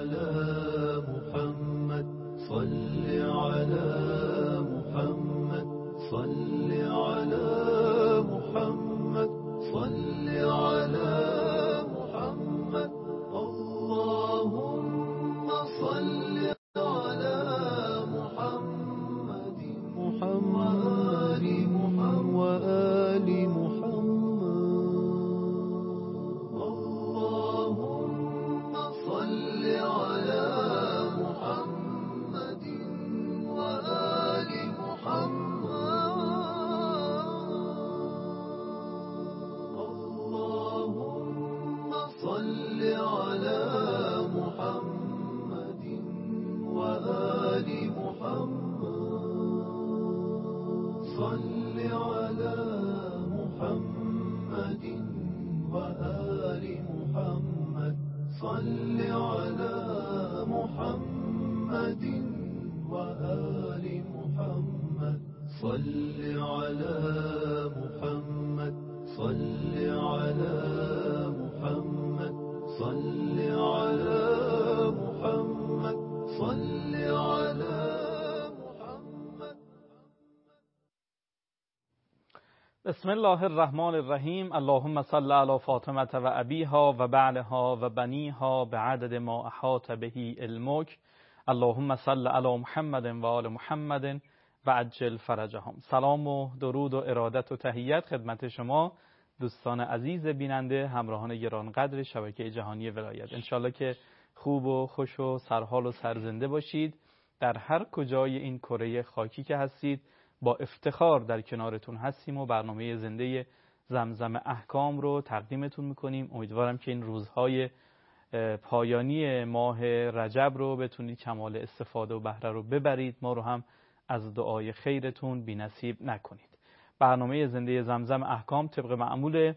على محمد صل على محمد صل على محمد صل على محمد اللهم صل على محمد محمد وآل محمد اللهم صل على محمد وآل محمد اللهم صل على محمد وآل محمد صل على محمد وآل محمد صل على محمد وآل محمد صل على محمد صل على محمد صل على محمد صل على محمد. بسم الله الرحمن الرحیم. اللهم صل علی فاطمه و ابیها و بعلها و بنیها بعدد ما احاط به علمک. اللهم صل علی محمد و آل محمد و عجل فرجهم. سلام و درود و ارادت و تحیت خدمت شما دوستان عزیز بیننده، همراهان گرانقدر شبکه جهانی ولایت. انشالله که خوب و خوش و سرحال و سرزنده باشید. در هر کجای این کره خاکی که هستید با افتخار در کنارتون هستیم و برنامه زنده زمزم احکام رو تقدیمتون میکنیم. امیدوارم که این روزهای پایانی ماه رجب رو بتونید کمال استفاده و بهره رو ببرید. ما رو هم از دعای خیرتون بی نصیب نکنید. برنامه زنده زمزم احکام طبق معمول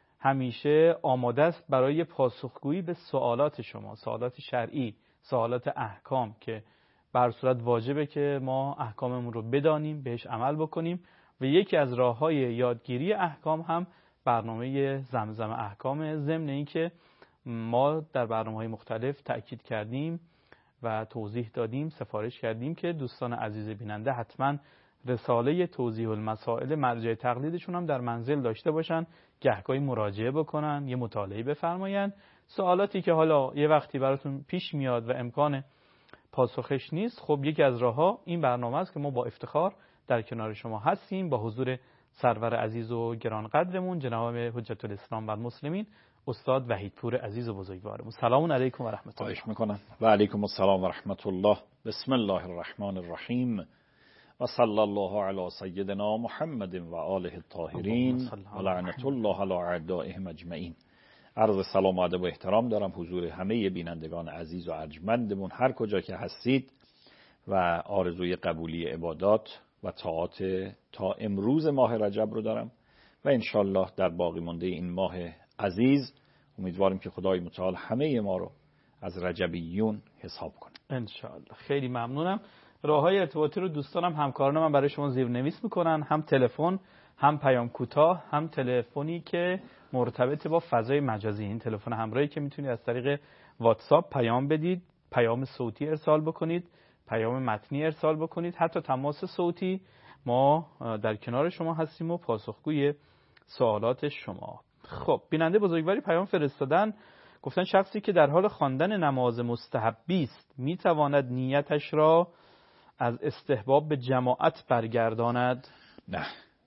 همیشه آماده است برای پاسخگویی به سوالات شما، سوالات شرعی، سوالات احکام که بر صورت واجبه که ما احکاممون رو بدانیم، بهش عمل بکنیم و یکی از راه‌های یادگیری احکام هم برنامه زمزم احکام. ضمن این که ما در برنامه‌های مختلف تأکید کردیم و توضیح دادیم، سفارش کردیم که دوستان عزیز بیننده حتما رساله توضیح المسائل مرجع تقلیدشون هم در منزل داشته باشن، گهگاهی مراجعه بکنن، یه مطالعه بفرمایند. سوالاتی که حالا یه وقتی براتون پیش میاد و امکان پاسخش نیست، خب یکی از راه‌ها این برنامه است که ما با افتخار در کنار شما هستیم با حضور سرور عزیز و گرانقدرمون جناب حجت الاسلام و المسلمین استاد وحیدپور عزیز و بزرگوارمون. سلام علیکم و رحمت الله. خواهش میکنم. و علیکم السلام و رحمت الله. بسم الله الرحمن الرحیم و صلی الله علی سیدنا محمد و آله الطاهرین و لعنت الله علی اعدائهم اجمعین. عرض سلام و ادب و احترام دارم حضور همه بینندگان عزیز و ارجمندمون هر کجا که هستید و آرزوی قبولی عبادات و طاعات تا امروز ماه رجب رو دارم و انشالله در باقی مانده این ماه عزیز امیدواریم که خدای متعال همه ما رو از رجبیون حساب کنه انشالله. خیلی ممنونم. راههای ارتباطی رو دوستانم همکاران من برای شما زیرنویس میکنن، هم تلفن، هم پیام کوتاه، هم تلفنی که مرتبط با فضای مجازی. این تلفن همراهی که میتونید از طریق واتساپ پیام بدید، پیام صوتی ارسال بکنید، پیام متنی ارسال بکنید، حتی تماس صوتی. ما در کنار شما هستیم و پاسخگوی سوالات شما. خب بیننده بزرگواری پیام فرستادن، گفتن شخصی که در حال خواندن نماز مستحبی است میتواند نیتش را از استحباب به جماعت برگرداند؟ نه،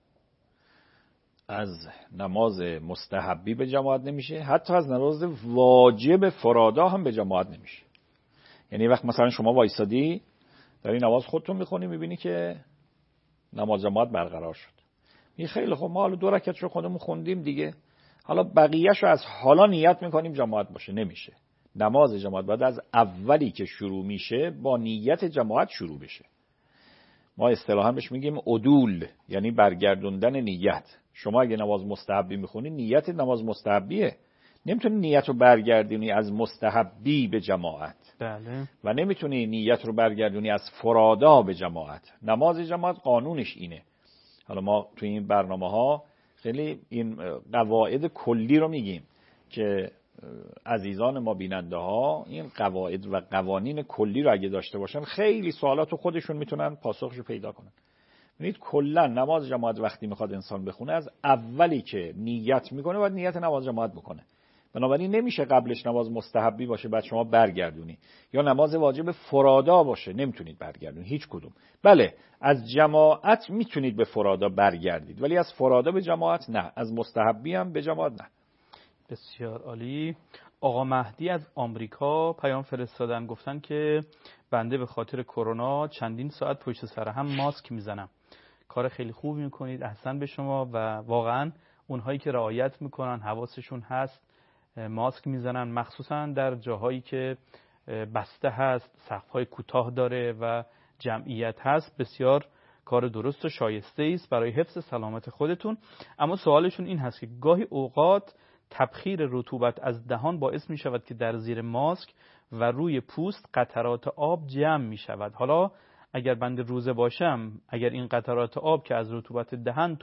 از نماز مستحبی به جماعت نمیشه، حتی از نماز واجب فرادا هم به جماعت نمیشه. یعنی وقت مثلا شما وایسادی داری نماز خودتون میخونی، میبینی که نماز جماعت برقرار شد، می خیلی خب ما حالا 2 رکعت رو خودمون خوندیم دیگه، حالا بقیه‌شو از حالا نیت میکنیم جماعت باشه. نمیشه. نماز جماعت باید از اولی که شروع میشه با نیت جماعت شروع بشه. ما اصطلاحاً بهش میگیم عدول، یعنی برگردوندن نیت. شما اگه نماز مستحبی میخونی نیت نماز مستحبیه، نمیتونی نیت رو برگردونی از مستحبی به جماعت. بله. و نمیتونی نیت رو برگردونی از فرادا به جماعت. نماز جماعت قانونش اینه. حالا ما توی این برنامه ها خیلی این قواعد کلی رو میگیم که عزیزان ما بیننده ها این قواعد و قوانین کلی رو اگه داشته باشن خیلی سوالات خودشون میتونن پاسخش رو پیدا کنن. ببینید کلا نماز جماعت وقتی میخواد انسان بخونه از اولی که نیت میکنه باید نیت نماز جماعت بکنه. بنابراین نمیشه قبلش نماز مستحبی باشه بعد شما برگردونی، یا نماز واجب فرادا باشه نمیتونید برگردونید هیچ کدوم. بله از جماعت میتونید به فرادا برگردید ولی از فرادا به جماعت نه، از مستحبی هم به جماعت نه. بسیار عالی. آقا مهدی از آمریکا پیام فرستادن، گفتن که بنده به خاطر کرونا چندین ساعت پشت سر هم ماسک میزنم. کار خیلی خوبی میکنید، احسن به شما. و واقعا اونهایی که رعایت میکنن حواسشون هست ماسک میزنن، مخصوصا در جاهایی که بسته هست، سقف‌های کوتاه داره و جمعیت هست، بسیار کار درست و شایسته است برای حفظ سلامت خودتون. اما سوالشون این هست که گاهی اوقات تبخیر رطوبت از دهان باعث می شود که در زیر ماسک و روی پوست قطرات آب جمع می شود. حالا اگر بنده روزه باشم، اگر این قطرات آب که از رطوبت دهان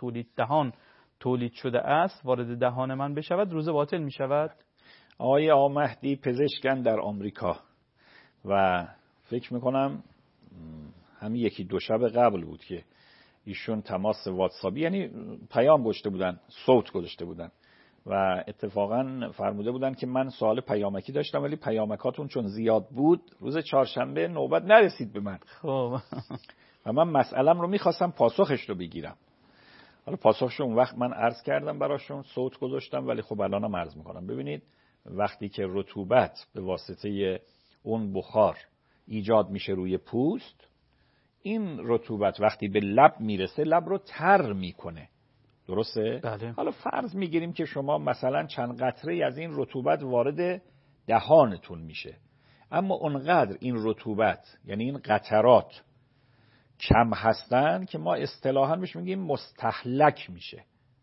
تولید شده است وارد دهان من بشود، روزه باطل می شود؟ آقای مهدی پزشکن در آمریکا و فکر میکنم همین یکی دو شب قبل بود که ایشون تماس واتسابی یعنی پیام گذاشته بودن، صوت گذاشته بودن و اتفاقا فرموده بودن که من سوال پیامکی داشتم ولی پیامکاتون چون زیاد بود روز چهارشنبه نوبت نرسید به من. خب و من مسئلم رو میخواستم پاسخش رو بگیرم. حالا پاسخش اون وقت من عرض کردم براشون، صوت گذاشتم، ولی خب الانم عرض میکنم. ببینید وقتی که رطوبت به واسطه اون بخار ایجاد میشه روی پوست، این رطوبت وقتی به لب میرسه لب رو تر میکنه، درسته؟ بله. حالا فرض میگیریم که شما مثلا چند قطره از این رطوبت وارد دهانتون میشه، اما اونقدر این رطوبت یعنی این قطرات کم هستن که ما اصطلاحاً بهش میگیم مستهلک میشه.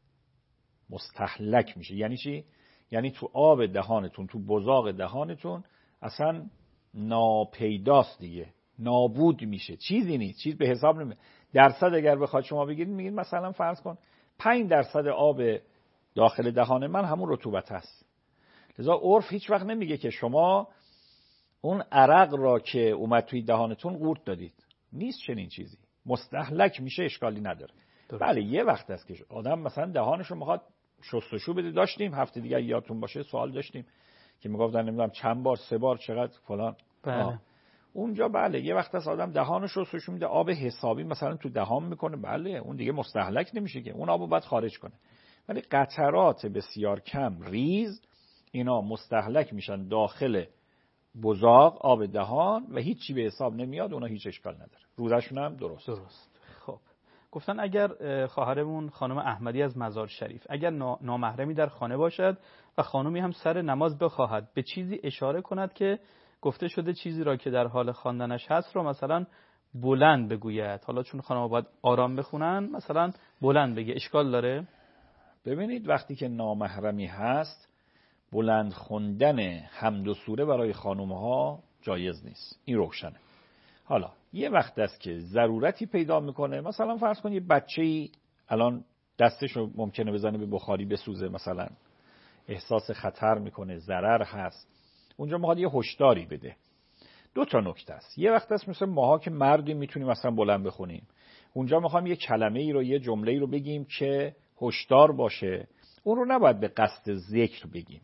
مستهلک میشه یعنی چی؟ یعنی تو آب دهانتون، تو بزاق دهانتون اصلا ناپیداست دیگه، نابود میشه، چیزی نیست، چیز به حساب نمیاد. درصد اگر بخواد شما بگیرید، میگید مثلا فرض کن 5% آب داخل دهان من همون رطوبت هست. لذا عرف هیچ وقت نمیگه که شما اون عرق را که اومد توی دهانتون قورت دادید، نیست چنین چیزی. مستهلک میشه، اشکالی نداره. بله یه وقت است که آدم مثلا دهانش رو میخواد شستشو بده. داشتیم هفته دیگه یادتون باشه سوال داشتیم که میگفتن نمیدونم چند بار، 3 بار، چقدر فلان. بله. اونجا بله یه وقت است آدم دهانش رو شستشو میده، آب حسابی مثلا تو دهان میکنه، بله اون دیگه مستهلک نمیشه که، اون آبو باید خارج کنه. ولی قطرات بسیار کم ریز اینا مستهلک میشن داخل بزاق آب دهان و هیچی به حساب نمیاد، اونا هیچ اشکال نداره، روزشون هم درست. خب گفتن اگر خواهرمون خانم احمدی از مزار شریف اگر نامحرمی در خانه باشد و خانمی هم سر نماز بخواهد به چیزی اشاره کند که گفته شده چیزی را که در حال خواندنش هست رو مثلا بلند بگوید، حالا چون خانم باید آرام بخونن مثلا بلند بگه، اشکال داره؟ ببینید وقتی که نامحرمی هست بلند خوندن حمد و سوره برای خانومها جایز نیست، این روشنه. حالا یه وقت است که ضرورتی پیدا میکنه، مثلا فرض کن یه بچه‌ای الان دستشو ممکنه بزنه به بخاری بسوزه، مثلا احساس خطر میکنه، ضرر هست، اونجا میخواد یه هشداری بده. 2 تا نکته است. یه وقت است مثلا ماها که مردیم میتونیم مثلا بلند بخونیم، اونجا میخوام یه کلمه ای رو، یه جمله ای رو بگیم که هشدار باشه، اون رو نباید به قصد ذکر بگیم.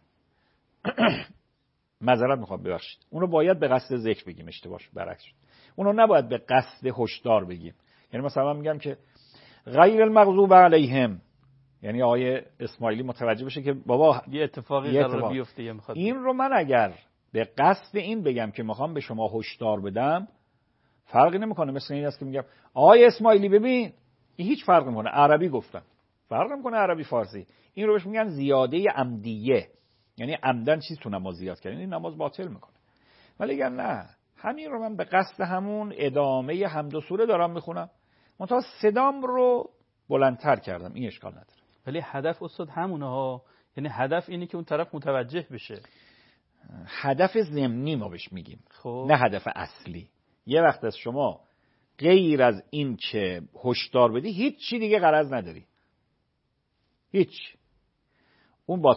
معذرت میخوام ببخشید، اون رو باید به قصد ذکر بگیم، اشتباه شد، برعکس شد. اون رو نباید به قصد هشدار بگیم. یعنی مثلا من میگم که غیر المغضوب علیهم، یعنی آقای اسماعیلی متوجه بشه که بابا یه اتفاقی قرار بیفته، این رو من اگر به قصد این بگم که میخوام به شما هشدار بدم، فرقی نمیکنه. مثل این است که میگم آقای اسماعیلی ببین، این هیچ فرقی نمیکنه، عربی گفتم، فرق نمیکنه عربی فارسی. این رو بهش میگن زیاده عمدیه، یعنی عمدن چیز تو نماز زیاد کردن، این نماز باطل میکنه. ولی اگر نه، همین رو من به قصد همون ادامه حمد و سوره دارم میخونم، منتها صدام رو بلندتر کردم، این اشکال نداره. ولی هدف استاد همونه ها، یعنی هدف اینه که اون طرف متوجه بشه. هدف ضمنی ما بهش میگیم، خب. نه هدف اصلی. یه وقت از شما غیر از این که هشدار بدی هیچ چی دیگه غرض نداری، هیچ، اون باطله.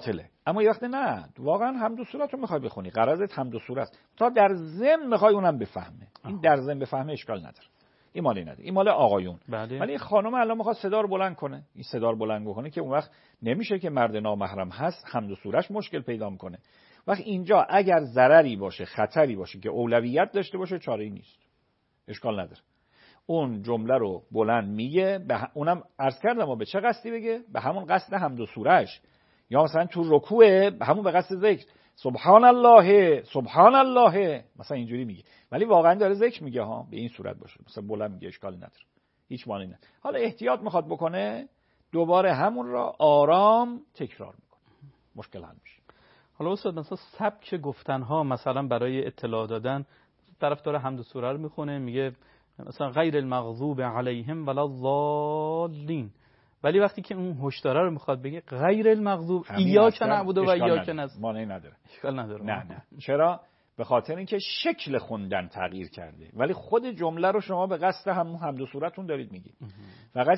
اما یه وقت نه واقعا حمد و صورت رو میخوای بخونی، غرضت حمد و صورت، تا در ضمن میخوای اونم بفهمه. این در ضمن بفهمه اشکال نداره، این مالی نداره، این مال آقایون. ولی این خانم الان میخواد صدا رو بلند کنه، این صدا رو بلند بکنه که اون وقت نمیشه که مرد نامحرم هست حمد و صورتش مشکل پیدا میکنه. وقت اینجا اگر ضرری باشه، خطری باشه که اولویت داشته باشه، چاره‌ای نیست، اشکال نداره. اون جمله رو بلند میگه، اونم عرض کردم و به چه قصدی بگه؟ به همون قصد حمد و صورتش. یا مثلا تو رکوع همون به قصد ذکر، سبحان الله سبحان الله، مثلا اینجوری میگه، ولی واقعا داره ذکر میگه ها، به این صورت باشه، مثلا بلند میگه، اشکالی نداره، هیچ معنی نداره. حالا احتیاط میخواد بکنه، دوباره همون را آرام تکرار میکنه، مشکل حل میشه. حالا استاد مثلا سبک گفتنها مثلا برای اطلاع دادن، طرف داره حمد و سوره رو میخونه، میگه مثلا غیر المغضوب علیهم ولا الضالین، ولی وقتی که اون هشدار رو میخواد بگه غیر المغضوب ایاک نعبد و ایاک نستعین، مانعی نداره، اشکال نداره. نه چرا؟ به خاطر اینکه شکل خوندن تغییر کرده، ولی خود جمله رو شما به قصد حمد و سورتون دارید میگید. فقط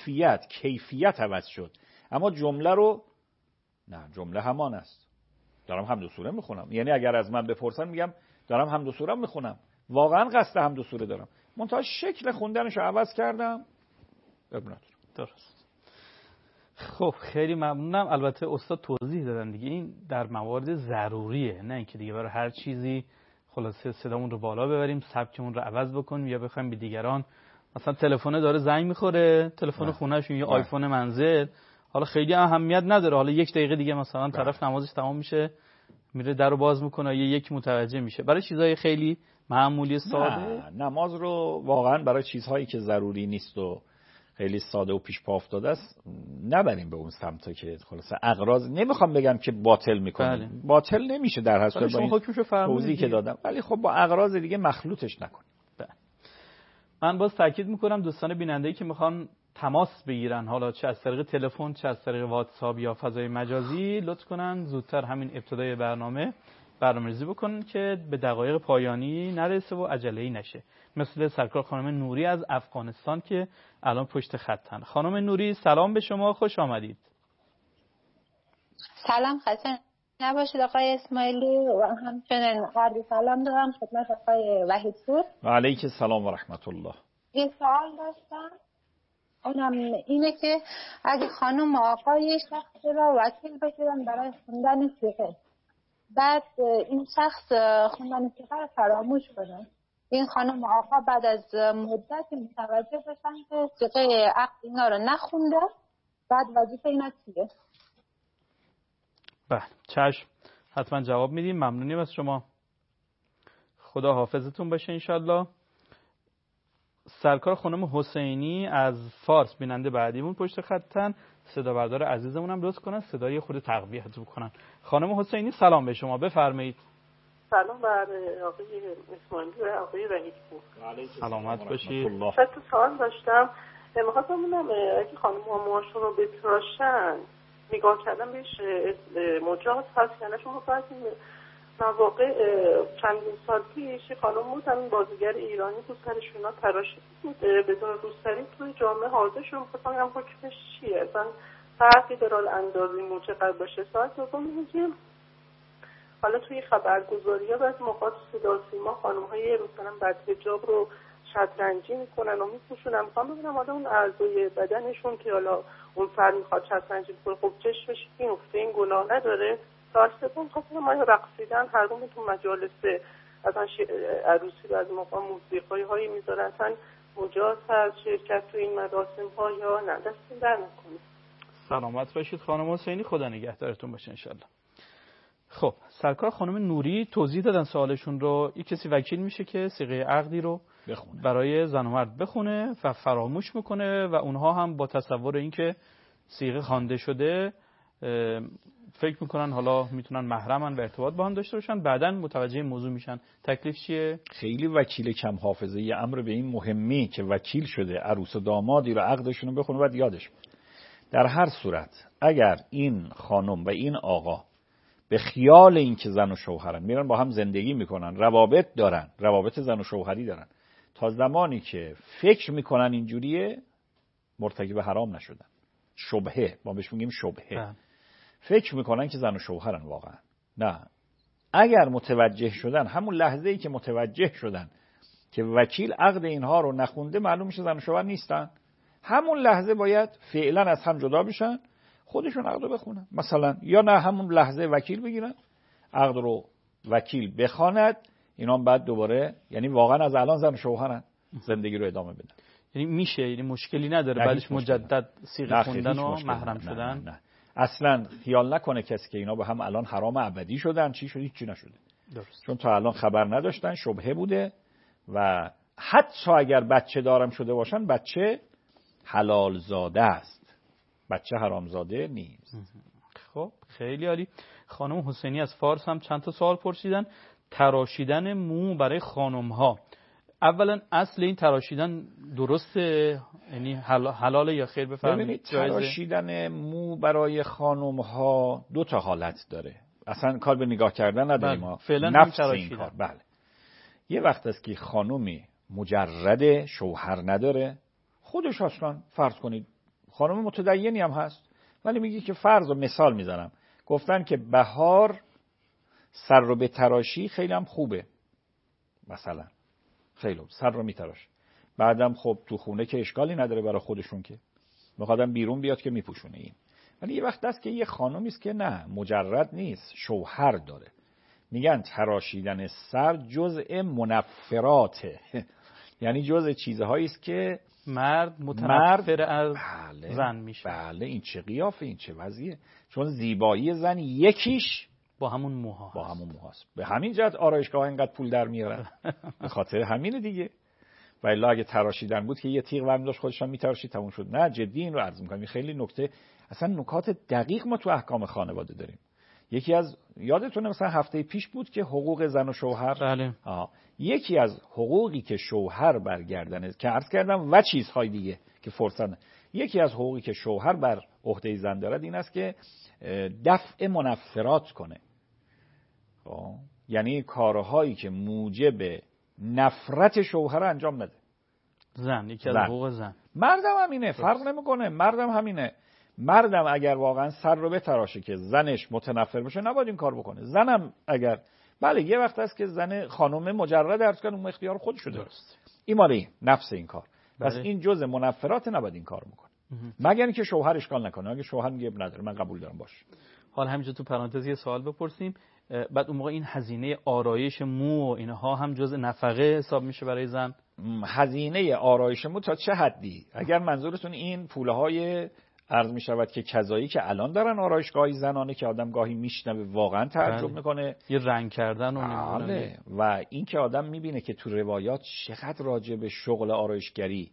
کیفیت عوض شد، اما جمله رو نه، جمله همان است. دارم حمد و سوره میخونم، یعنی اگر از من بپرسن میگم دارم حمد و سوره میخونم، واقعا قصد حمد و سوره دارم، منتها شکل خوندنش رو عوض کردم. درست. خب خیلی ممنونم. البته استاد توضیح دادن دیگه، این در موارد ضروریه، نه اینکه دیگه برای هر چیزی خلاصه صدامون رو بالا ببریم، سبکمون رو عوض بکنیم یا بخوایم به دیگران، مثلا تلفن داره زنگ میخوره، تلفن خونه‌شون یا آیفون منزل، حالا خیلی اهمیت نداره، حالا یک دقیقه دیگه مثلا طرف نمازش تمام میشه میره درو باز میکنه یا یک متوجه میشه. برای چیزای خیلی معمولی ساده نماز رو واقعا برای چیزهایی که ضروری نیست و خیلی ساده و پیش پا افتاده است نبریم به اون سمت که خلاصه اغراض، نمیخوام بگم که باطل میکنیم، باطل نمیشه در حسب با این توضیحی که دادم، ولی خب با اغراض دیگه مخلوطش نکنیم. من باز تاکید میکنم دوستان بیننده‌ای که میخوان تماس بگیرن، حالا چه از طریق تلفن چه از طریق واتساپ یا فضای مجازی، لطف کنن زودتر همین ابتدای برنامه‌ریزی بکنن که به دقایق پایانی نرسه و عجله‌ای نشه، مثل سرکار خانم نوری از افغانستان که الان پشت خطن. خانم نوری سلام به شما، خوش آمدید. سلام، خسته نباشید آقای اسماعیلی، و همچنین عرض سلام دارم خدمت آقای وحیدپور. و علیک السلام و رحمت الله. یه سوال داشتم، اونم اینه که اگه خانم و آقای شخص را وکیل بگیرن برای خوندن صیغه، بعد این شخص خوندن صیغه رو فراموش کنه، این خانم و آقا بعد از مدتی متوجه بشن که صیغه عقد اینا رو نخونده، بعد وظیفه اینا چیه؟ بله چشم، حتما جواب میدیم. ممنونیم از شما، خدا حافظتون باشه انشالله. سرکار خانم حسینی از فارس بیننده بعدیمون پشت خطن، صدا بردار عزیزمون هم لطف کنن صدای خود تقویت بکنن. خانم حسینی سلام به شما، بفرمایید. سلام بر آقای اسماعیلی و آقای وحیدپور. سلامت باشید. تو سوال داشتم، می‌خواستم بدونم اگه خانم موهاشون رو بتراشن نگاه کردن بهش مجاز هست یا نه؟ شما فرض مواقع چندین سال پیش خانم بود، همین بازیگر ایرانی تو سرشون ها تراشید بود بدون روسری توی جامعه حاضر شد، می‌خواستم هم حکمش چیه؟ اصلا فرقی داره اندازی چقدر باشه؟ ساعت دوم میگیم حالا توی خبرگزاری‌ها بعضی موقعات صدا سیما خانم‌های مثلا بدحجاب رو شطرنجی میکنن و میپوشونن، میخوام ببینم حالا اون اعضای بدنشون که حالا اون فرد میخواد شطرنجی بکنه، خب چشمش میفته، این گناه نداره؟ سوم خواستم ما رقصیدن هر روم تو مجالس اصلا عروسی رو از موقع موسیقی هایی میذارن، اصلا مجاز هست شرکت تو این مراسم ها یا نه؟ دستون در نکنه. سلامت باشید خانم حسینی، خدا نگهدارتون باشه انشالله. خب سرکار خانم نوری توضیح دادن سوالشون رو. یک کسی وکیل میشه که صیغه عقدی رو بخونه، برای زن و مرد بخونه و فراموش میکنه و اونها هم با تصور اینکه صیغه خوانده شده فکر میکنن حالا میتونن محرمن و ارتباط با هم داشته باشن، بعدن متوجه موضوع میشن. تکلیف چیه؟ خیلی وکیل کم حافظه یه امر به این مهمی که وکیل شده عروس و دامادی رو عقدشون رو بخونه بعد یادش. در هر صورت اگر این خانم و این آقا به خیال این که زن و شوهرن میرن با هم زندگی میکنن، روابط دارن، روابط زن و شوهری دارن، تا زمانی که فکر میکنن اینجوریه مرتکب حرام نشدن. شبهه، ما بهش میگیم شبهه. فکر میکنن که زن و شوهرن واقعا. نه، اگر متوجه شدن، همون لحظه‌ای که متوجه شدن که وکیل عقد اینها رو نخونده، معلوم میشه زن و شوهر نیستن، همون لحظه باید فعلا از هم جدا بشن، خودشون عقد رو بخونن مثلا، یا نه همون لحظه وکیل بگیرن، عقد رو وکیل بخواند، اینا بعد دوباره، یعنی واقعا از الان زن و شوهرن، زندگی رو ادامه بدن. یعنی میشه، یعنی مشکلی نداره بعدش مجدد صیغه خوندن و محرم شدن؟ نه. اصلا خیال نکنه کسی که اینا با هم الان حرام ابدی شدن، چی شد، هیچ نشده. درست. چون تا الان خبر نداشتن، شبهه بوده، و حتی اگر بچه دارم شده باشن، بچه حلال زاده است، بچه حرام زاده نیست. خب خیلی عالی. خانم حسینی از فارس هم چند تا سوال پرسیدن. تراشیدن مو برای خانم ها، اولا اصل این تراشیدن درسته؟ یعنی حلال یا خیر؟ بفرمایید. تراشیدن مو برای خانم ها دو تا حالت داره، اصلا کار به نگاه کردن نداریم ما، نفس این کار. بله، یه وقت است که خانومی مجرد، شوهر نداره، خودش اصلا فرض کنید خانم متدینی هم هست، ولی میگه که فرض و مثال میزنم، گفتن که بهار سر رو به تراشی خیلی هم خوبه، مثلا خیلی سر رو میتراش، بعدم خب تو خونه که اشکالی نداره برای خودشون، که میخوادم بیرون بیاد که میپوشونه این. ولی یه وقت است که یه خانومی است که نه، مجرد نیست، شوهر داره، میگن تراشیدن سر جزء منفراته، یعنی جزء چیزهایی است که مرد متنفر از زن میشه. بله، این چه قیافه، این چه وضعیه، چون زیبایی زن یکیش با همون موهاست. به همین جهت آرایشگاه اینقدر پول در میارن، به خاطر همینه دیگه. و الا اگه تراشیدن بود که یه تیغ ورمی داشت خودش هم میتراشید تموم شد. نه، جدی این رو عرض میکنم، خیلی نکته، اصلا نکات دقیق ما تو احکام خانواده داریم. یکی از، یادتونه مثلا هفته پیش بود که حقوق زن و شوهر، بله. یکی از حقوقی که شوهر برگردنه، که عرض کردم، و چیزهای دیگه که فرصت، یکی از حقوقی که شوهر بر عهده زن دارد این است که دفع منفرات کنه. یعنی کارهایی که موجب نفرت شوهر انجام نده. زن یکی از حقوق زن. مردم همینه، فرق نمیکنه، مردم همینه. مردم اگر واقعا سر رو بتراشه که زنش متنفر بشه، نباید این کار بکنه. زنم اگر، بله، یه وقت هست که زن خانم مجرد عرض کنه، اون اختیار خودش شده، این مال نفس این کار، پس این جزء منفرات، نباید این کار بکنه، مگر اینکه شوهر اشکال نکنه. اگه شوهر میگه نداره، من قبول دارم، باشه. حالا همینجا تو پرانتز یه سوال بپرسیم، بعد اون موقع این هزینه آرایش مو و اینها هم جزء نفقه حساب میشه برای زن؟ هزینه آرایش مو تا چه حدی؟ اگر منظورتون این پولهای عرض می شود که کذایی که الان دارن آرایشگاهی زنانه که آدم گاهی میشنوه واقعا تعجب میکنه، یه رنگ کردن و نمیدونم، و این که آدم میبینه که تو روایات چقدر راجع به شغل آرایشگری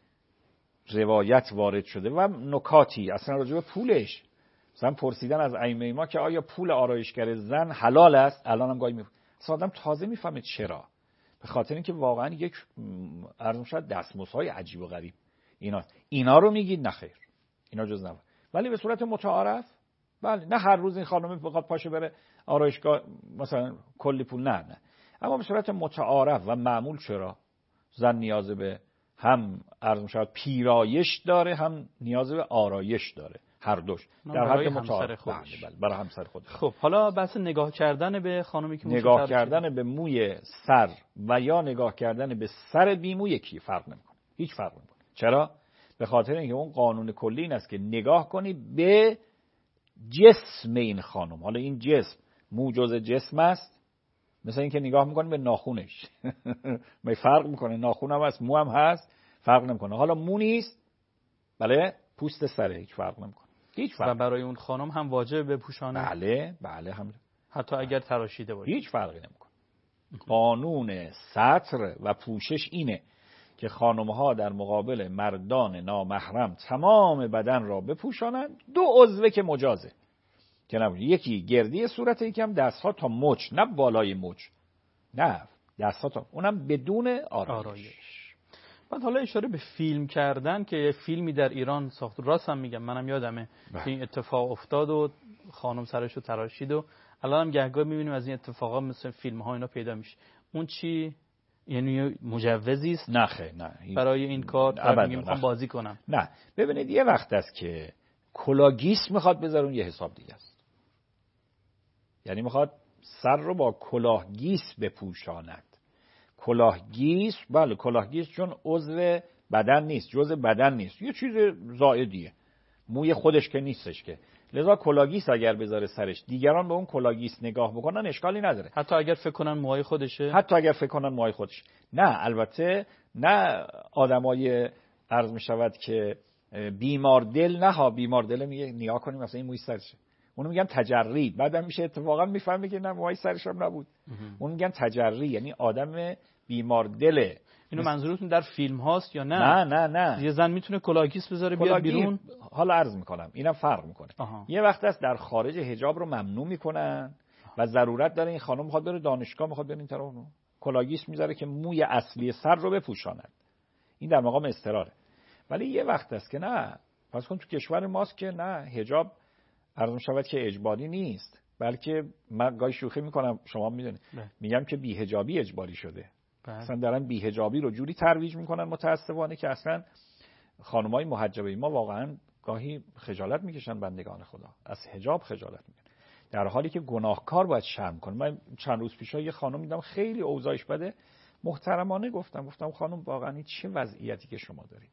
روایت وارد شده و نکاتی اصلا راجع به پولش، مثلا پرسیدن از ائمه ما که آیا پول آرایشگر زن حلال است، الان هم گاهی اصلا آدم تازه میفهمه چرا، به خاطر اینکه واقعا یک عرض می شود دستمزدهای عجیب و غریب اینا رو میگید، نه خیر، اینا جز نبود. ولی به صورت متعارف، بله، نه هر روز این خانم بخواد پاشه بره آرایشگاه مثلا کلی پول، نه، اما به صورت متعارف و معمول. چرا؟ زن نیاز به هم عرض می شود پیرایش داره، هم نیاز به آرایش داره، هر دوش در حد متعارف. بله، برای همسر خودش. خب حالا بحث نگاه کردن به خانومی که نگاه کردن به موی سر و یا نگاه کردن به سر بیمو یکی، فرق نمیکنه، هیچ فرق نمیکنه. چرا؟ به خاطر اینکه اون قانون کلی این است که نگاه کنی به جسم این خانم. حالا این جسم، مو جزء جسم است، مثل اینکه نگاه میکنی به ناخونش می فرق میکنه، ناخون هم هست، مو هم هست، فرق نمیکنه. حالا مو نیست، بله، پوست سره، هیچ فرق نمیکنه، هیچ فرق. و برای اون خانم هم واجب بپوشانه؟ بله هم، حتی اگر تراشیده باشه هیچ فرقی نمیکنه. قانون ستر و پوشش اینه که خانم‌ها در مقابل مردان نامحرم تمام بدن را بپوشانند، دو عضو که مجازه، که نه یکی گردی صورت، یکی هم دست‌ها تا مچ، نه بالای مچ، نه دست‌ها تا، اونم بدون آرایش. بعد حالا اشاره به فیلم کردن که یه فیلمی در ایران ساخت، راست هم میگم، منم یادمه که این اتفاق افتاد و خانم سرشو تراشید و الان هم گهگاه می‌بینیم از این اتفاقا مثل فیلم‌ها اینا پیدا میشه. اون چی؟ یعنی مجوزی است؟ نه خیر، نه برای این کار میخوام بازی کنم. نه، ببینید یه وقت است که کلاگیس میخواد بذاره، اون یه حساب دیگه است. یعنی میخواد سر رو با کلاهگیس بپوشاند. کلاهگیس، بله کلاهگیس چون عضو بدن نیست، جزء بدن نیست، یه چیز زائدیه، موی خودش که نیستش که. لذا کلاهگیس اگر بذاره سرش، دیگران به اون کلاهگیس نگاه بکنن اشکالی نداره. حتی اگر فکر کنن موهای خودشه؟ حتی اگر فکر کنن موهای خودش. نه البته نه آدمای عرض می شود که بیمار دل، نه ها بیمار دل میگه نگاه کنیم مثلا این موی سرشه، اونو میگن تجرید، بعدم میشه اتفاقا میفهمه که نه موهای سرش هم نبود. اون میگن تجرید، یعنی آدم بیمار دله. اینو منظورتون در فیلم هاست یا نه؟ نه یه زن میتونه کلاهگیس بذاره بیاد بیرون؟ حالا عرض میکنم اینم فرق میکنه. یه وقت است در خارج حجاب رو ممنوع میکنن و ضرورت داره این خانم میخواد بره دانشگاه، میخواد بره این طرف، کلاهگیس میذاره که موی اصلی سر رو بپوشاند. این در مقام اضطراره. ولی یه وقت است که نه، پس کن تو کشور ماست که نه، حجاب عرض میشود که اجباری نیست، بلکه من گاهی شوخی میکنم، شما میدونید، میگم که بی‌حجابی اجباری شده. اصلا دارن بی‌حجابی رو جوری ترویج میکنن متاسفانه که اصلا خانمای محجبه ما واقعا گاهی خجالت میکشن بندگان خدا، از حجاب خجالت میکنن، در حالی که گناهکار باید شرم کنه. من چند روز پیش یه خانم دیدم خیلی اوضاعش بده، محترمانه گفتم خانم واقعا این چه وضعیتی که شما دارید،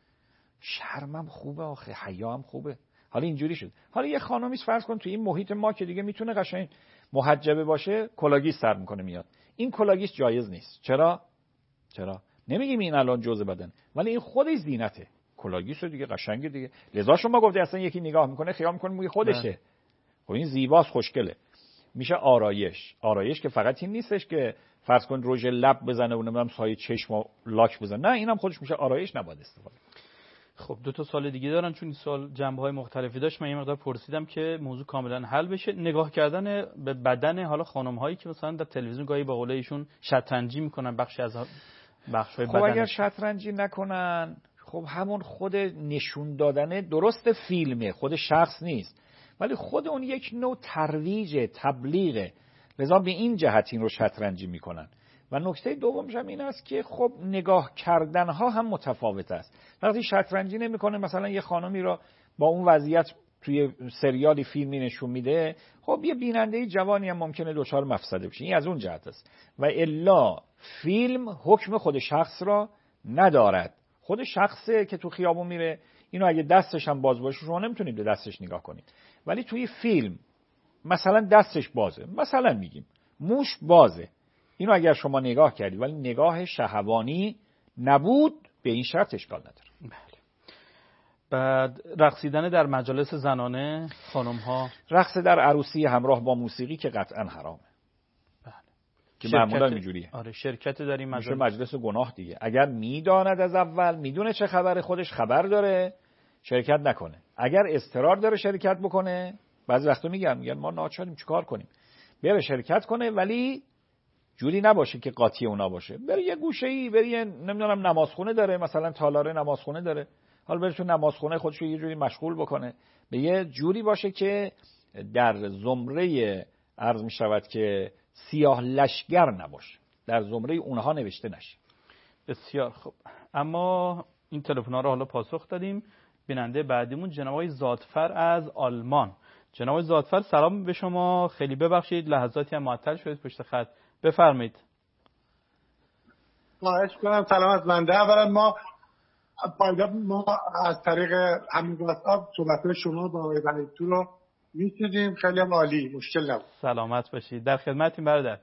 شرمم خوبه آخه، حیام خوبه. حالا اینجوری شد. حالا یه خانمی فرض کن تو این محیط ما که دیگه میتونه قشنگ محجبه باشه، کلاهگیس سر میکنه میاد، این کلاهگیس جایز نیست. چرا نمیگیم این الان جزء بدن، ولی این خودش زینته، کلاهگیس دیگه قشنگه دیگه. لذا شما گفتی اصلا یکی نگاه میکنه خیال میکنه موی خودشه. خب این زیباست، خوشگله، میشه آرایش که فقط این نیستش که فرض کن رژ لب بزنه و نمیدونم سایه چشم و لاک بزنه، نه اینم خودش میشه آرایش، نباید استفاده. خب 2 سال دیگه دارن، چون این سال جنبه‌های مختلفی داشت، من یه مقدار پرسیدم که موضوع کاملا حل بشه. نگاه کردن به بدن حالا خانم‌هایی که مثلا در تلویزیون گاهی با قول ایشون شطرنجی میکنن بخشی از بخش‌های بدن. خب اگر شطرنجی نکنن، خب همون خود نشون دادن درست فیلمه، خود شخص نیست، ولی خود اون یک نوع ترویج، تبلیغه. لذا به این جهت این رو شطرنجی میکنن. و نکته دومش هم این است که خب نگاه کردن ها هم متفاوت است. وقتی شطرنجی نمیکنه مثلا یه خانمی رو با اون وضعیت توی سریالی فیلمی نشون میده، خب یه بیننده جوانی هم ممکنه دچار مفسده بشه. این از اون جهت است. و الا فیلم حکم خود شخص را ندارد. خود شخصه که تو خیابون میره، اینو اگه دستش هم باز باشه شما نمیتونید به دستش نگاه کنید. ولی توی فیلم مثلا دستش بازه، مثلا میگیم موش بازه، اینو اگر شما نگاه کردید ولی نگاه شهوانی نبود، به این شرط اشکال نداره. بله. بعد رقصیدن در مجالس زنانه خانم ها، رقص در عروسی همراه با موسیقی که قطعا حرامه. بله. که معمولا اینجوریه. آره شرکت در این مجلس گناه دیگه. اگر میداند از اول، میدونه چه خبره، خودش خبر داره، شرکت نکنه. اگر اضطرار داره شرکت بکنه، بعضی وقتا میگن ما ناچاریم چیکار کنیم، بره شرکت کنه، ولی جوری نباشه که قاطی اونا باشه. بره یه گوشه‌ای، بره یه نمیدونم نمازخونه داره، مثلا تالاره نمازخونه داره، حالا بره تو نمازخونه خودشو یه جوری مشغول بکنه، به یه جوری باشه که در زمره عرض می شود که سیاه لشگر نباشه، در زمره اونها نوشته نشه. بسیار خوب. اما این تلفن‌ها رو حالا پاسخ دادیم. بیننده بعدیمون جناب آقای زادفر از آلمان. جناب آقای زادفر سلام به شما، خیلی ببخشید لحظاتی هم معطل شدید پشت خط، بفرمایید. خواهش کنم. سلام از بنده. اولا ما از طریق همین واتساپ صحبت‌های شما با آقای بنیتو رو می‌شنیدیم، خیلی هم عالی، مشکل نبود. سلامت باشید، در خدمتیم برادر.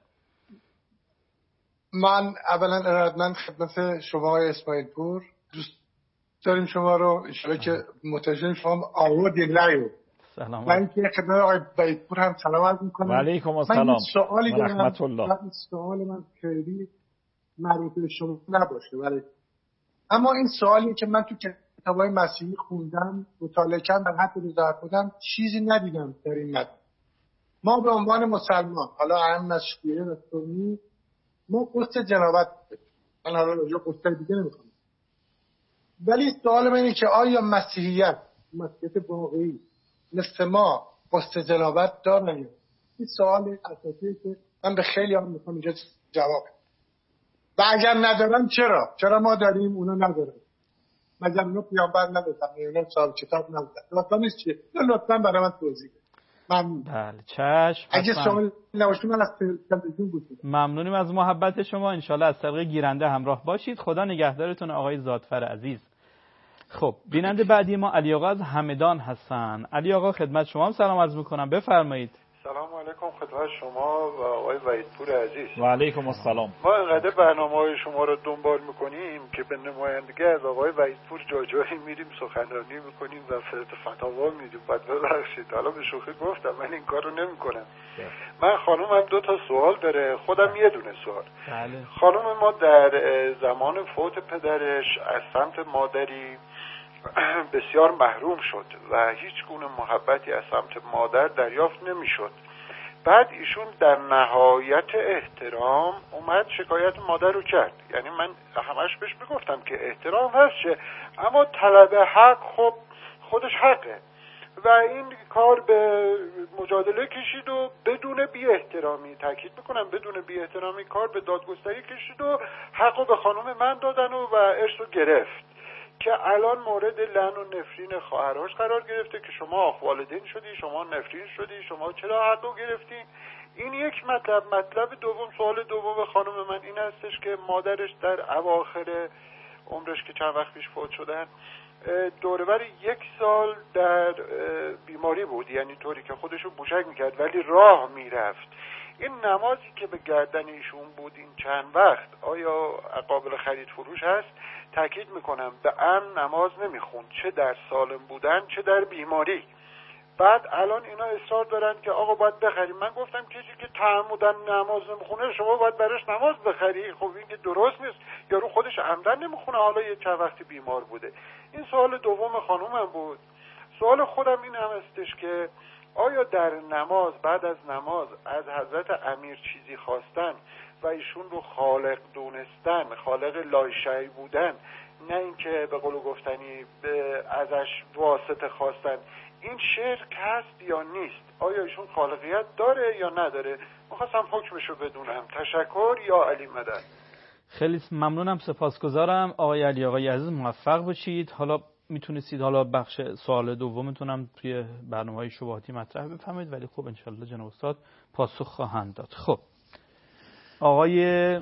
من اولا ارادتمند خدمت شما آقای اسماعیل پور، دوست داریم شما رو، انشاءالله که متوجه شما آوردین رأیو. سلام. من که خدمت آقای بنیتو هم سلام عرض می‌کنم. و علیکم السلام. من سوالی دارم، رحمت الله. سوال من خیلی مربوط به شما نباشه، ولی اما این سوالی که من تو کتابای مسیحی خوندم، مطالعه کردم، در حد وضاحت بودم، چیزی ندیدم در این متن. ما به عنوان مسلمان، حالا هم از شیعه و سنی، ما قصد جنابت، من حالا راجع به قصد دیگه نمیخوام، ولی سوال من اینه که آیا مسیحیت واقعی مثل ما قصد جنابت داره؟ این سوال اساسیه که من به خیلی هم میخوام اینجا جواب بدم. و اگر ندارن چرا ما داریم اونا ندارن؟ مگر اونا پیامبر ندادن، اونا صاحب کتاب ندادن؟ لطفا نیست چیه؟ لطفا برای من توضیح بدید. ممنون. بله چشم. اگه سوال نباشه من از تلویزیون بود. ممنونیم از محبت شما. انشالله از طریق گیرنده همراه باشید. خدا نگهدارتون آقای زادفر عزیز. خب بیننده بعدی ما علی آقا از همدان هستن. علی آقا خدمت شما هم سلام عرض میکنم، بفرمایید. سلام علیکم خدمت شما و آقای وحیدپور عزیز. و علیکم السلام. ما اینقدر برنامه‌های شما رو دنبال میکنیم که به نمایندگی از آقای وحیدپور جایی میریم سخنرانی میکنیم و فتاوا میدیم. بعد ببخشید حالا به شوخی گفتم من این کار رو نمیکنم. من خانومم 2 سوال داره، خودم یه دونه سوال. بله. خانوم ما در زمان فوت پدرش از سمت مادری بسیار محروم شد و هیچ گونه محبتی از سمت مادر دریافت نمیشد. بعد ایشون در نهایت احترام اومد شکایت مادر رو کرد. یعنی من همش بهش میگفتم که احترام هست چه، اما طلب حق خب خودش حقه و این کار به مجادله کشید و بدون بی احترامی، تاکید میکنم بدون بی احترامی کار به دادگستری کشید و حقو به خانم من دادن و ارثو گرفت که الان مورد لعن و نفرین خواهرهاش قرار گرفته که شما والدین شدی، شما نفرین شدی، شما چرا حقو گرفتین. این یک مطلب دوم، سوال دوم خانم من این هستش که مادرش در اواخر عمرش که چند وقت پیش فوت شدن دوربر 1 سال در بیماری بود، یعنی طوری که خودشو بوشک میکرد ولی راه میرفت. این نمازی که به گردن ایشون بود این چند وقت آیا قابل خرید فروش هست؟ تاکید میکنم به امن نماز نمیخوند، چه در سالم بودن چه در بیماری. بعد الان اینا اصرار دارن که آقا باید بخریم. من گفتم کسی که تعمدن نماز نمیخونه شما باید براش نماز بخری. خب این که درست نیست، یارو خودش عمدن نمیخونه حالا یه چند وقتی بیمار بوده. این سوال دوم خانومم بود. سوال خودم این هم هستش که آیا در نماز بعد از نماز از حضرت امیر چیزی خواستن و ایشون رو خالق دونستن، خالق لایشعی بودن، نه اینکه به قول گفتنی ازش واسطه خواستن، این شرک هست یا نیست؟ آیا ایشون خالقیت داره یا نداره؟ می‌خواستم حکمشو بدونم. تشکر یا علی مدد. خیلی ممنونم، سپاسگزارم آقای علی آقای عزیز، موفق باشید. حالا میتونستید حالا بخش سوال دومتونم توی برنامه‌های شباهتی مطرح بفرمایید، ولی خب انشالله جناب استاد پاسخ خواهند داد. خب آقای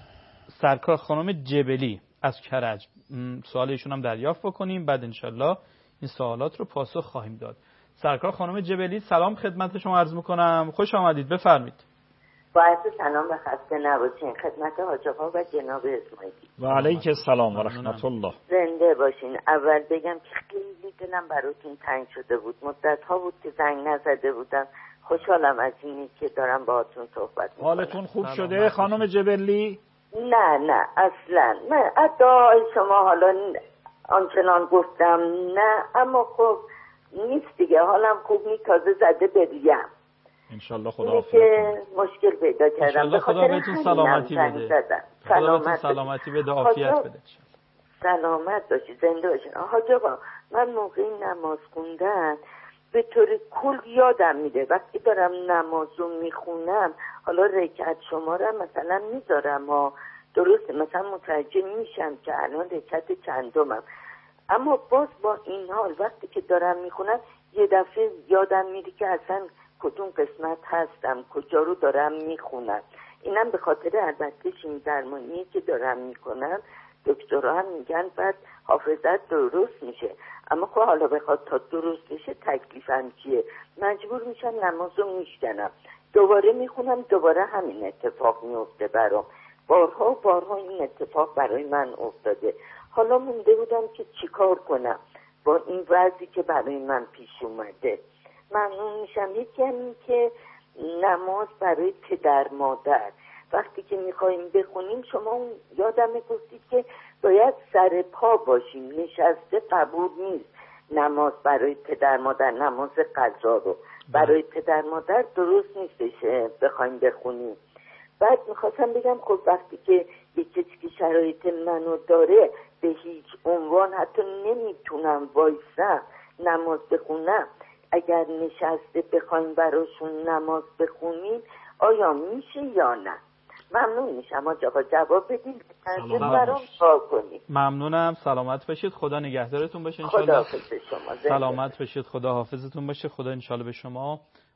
سرکار خانم جبلی از کرج، سوال ایشون هم دریافت بکنیم، بعد انشالله این سوالات رو پاسخ خواهیم داد. سرکار خانم جبلی سلام خدمت شما عرض میکنم، خوش آمدید، بفرمایید. با عرض سلام و خسته نباشین خدمت حاج آقا و جناب اسماعیلی. و علیک السلام و رحمت الله. زنده باشین. اول بگم که خیلی دلم براتون تنگ شده بود، مدت ها بود که زنگ نزده بودم. خوشحالم از اینی که دارم باهاتون صحبت میکنم. حالتون خوب شده خانم جبلی؟ نه اصلا. من ادعای شما حالا آنچنان گفتم نه، اما خب نیست دیگه، حالم خوب نیست، تازه زده بریم. انشالله خدا عافیت که مشکل پیدا کردم، به خاطر بهتون سلامتی بده. سلامتی بده، عافیت بده. سلامت باشی، زنده باشی. حاج آقا من موقعی نماز خوندن به طور کل یادم میره، وقتی دارم نمازو میخونم حالا رکعت شماره مثلا میذارم ها، درسته مثلا متوجه میشم که الان رکعت چندمم، اما باز با این حال وقتی که دارم میخونم یه دفعه یادم میره که اصلا کدوم قسمت هستم، کجا رو دارم میخونم. اینم به خاطر البته شیمی درمانی که دارم میکنم، دکترها هم میگن بعد حافظت درست میشه، اما خب حالا بخواد تا درست بشه تکلیفم چیه؟ مجبور میشم نمازو میشکنم، دوباره میخونم، دوباره همین اتفاق میفته برام. بارها این اتفاق برای من افتاده. حالا مونده بودم که چیکار کنم با این وضعی که برای من پیش اومده. ممنون میشم. یکی همین که نماز برای پدر مادر وقتی که میخواییم بخونیم، شما یادم گفتید که باید سر پا باشیم، نشسته قبول نیست. نماز برای پدر مادر، نماز قضا رو برای پدر مادر درست نیستش بخوایم بخونیم. بعد میخواستم بگم خب وقتی که یک کسی که شرایط منو داره به هیچ عنوان حتی نمیتونم وایسم نماز بخونم، اگر نشسته بخوایم براشون نماز بخونیم آیا میشه یا نه؟ ممنون میشم آقا جواب بدین که برام کار کنید. ممنونم، سلامت باشید، خدا نگهدارتون باشه انشالله. خدا حافظ شما. سلامت باشید، خدا حافظتون باشه، خدا انشالله به شما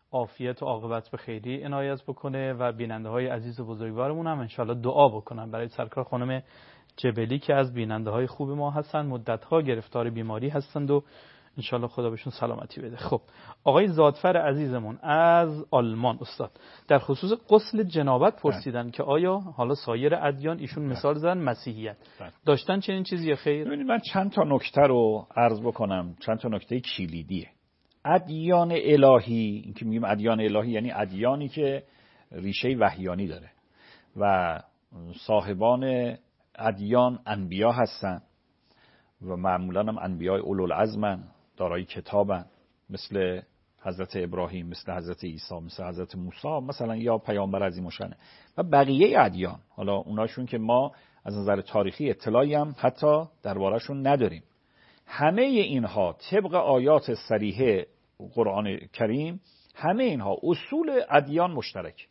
عافیت و عاقبت به خیری عنایت بکنه و بیننده های عزیز و بزرگوارمون هم انشالله دعا بکنن برای سرکار خانم جبلی که از بیننده های خوب ما هستن، مدتها گرفتار بیماری هستند و انشالله خدا بهشون سلامتی بده. خب آقای زادفر عزیزمون از آلمان استاد در خصوص غسل جنابت پرسیدن که آیا حالا سایر ادیان، ایشون مثال زدن مسیحیت، داشتن چنین چیزی یا خیر؟ ببینید من چند تا نکته رو عرض بکنم، چند تا نکته کلیدیه. ادیان الهی، این که میگیم ادیان الهی یعنی ادیانی که ریشه وحیانی داره و صاحبان ادیان انبیا هستن و معمولا هم انبیای اولوالعزمن، دارای کتابن، مثل حضرت ابراهیم، مثل حضرت عیسی، مثل حضرت موسی مثلا، یا پیامبر عظیم الشأن. و بقیه ادیان، حالا اوناشون که ما از نظر تاریخی اطلاعی هم حتی درباره‌شون نداریم، همه اینها طبق آیات صریحه قرآن کریم، همه اینها اصول ادیان مشترک.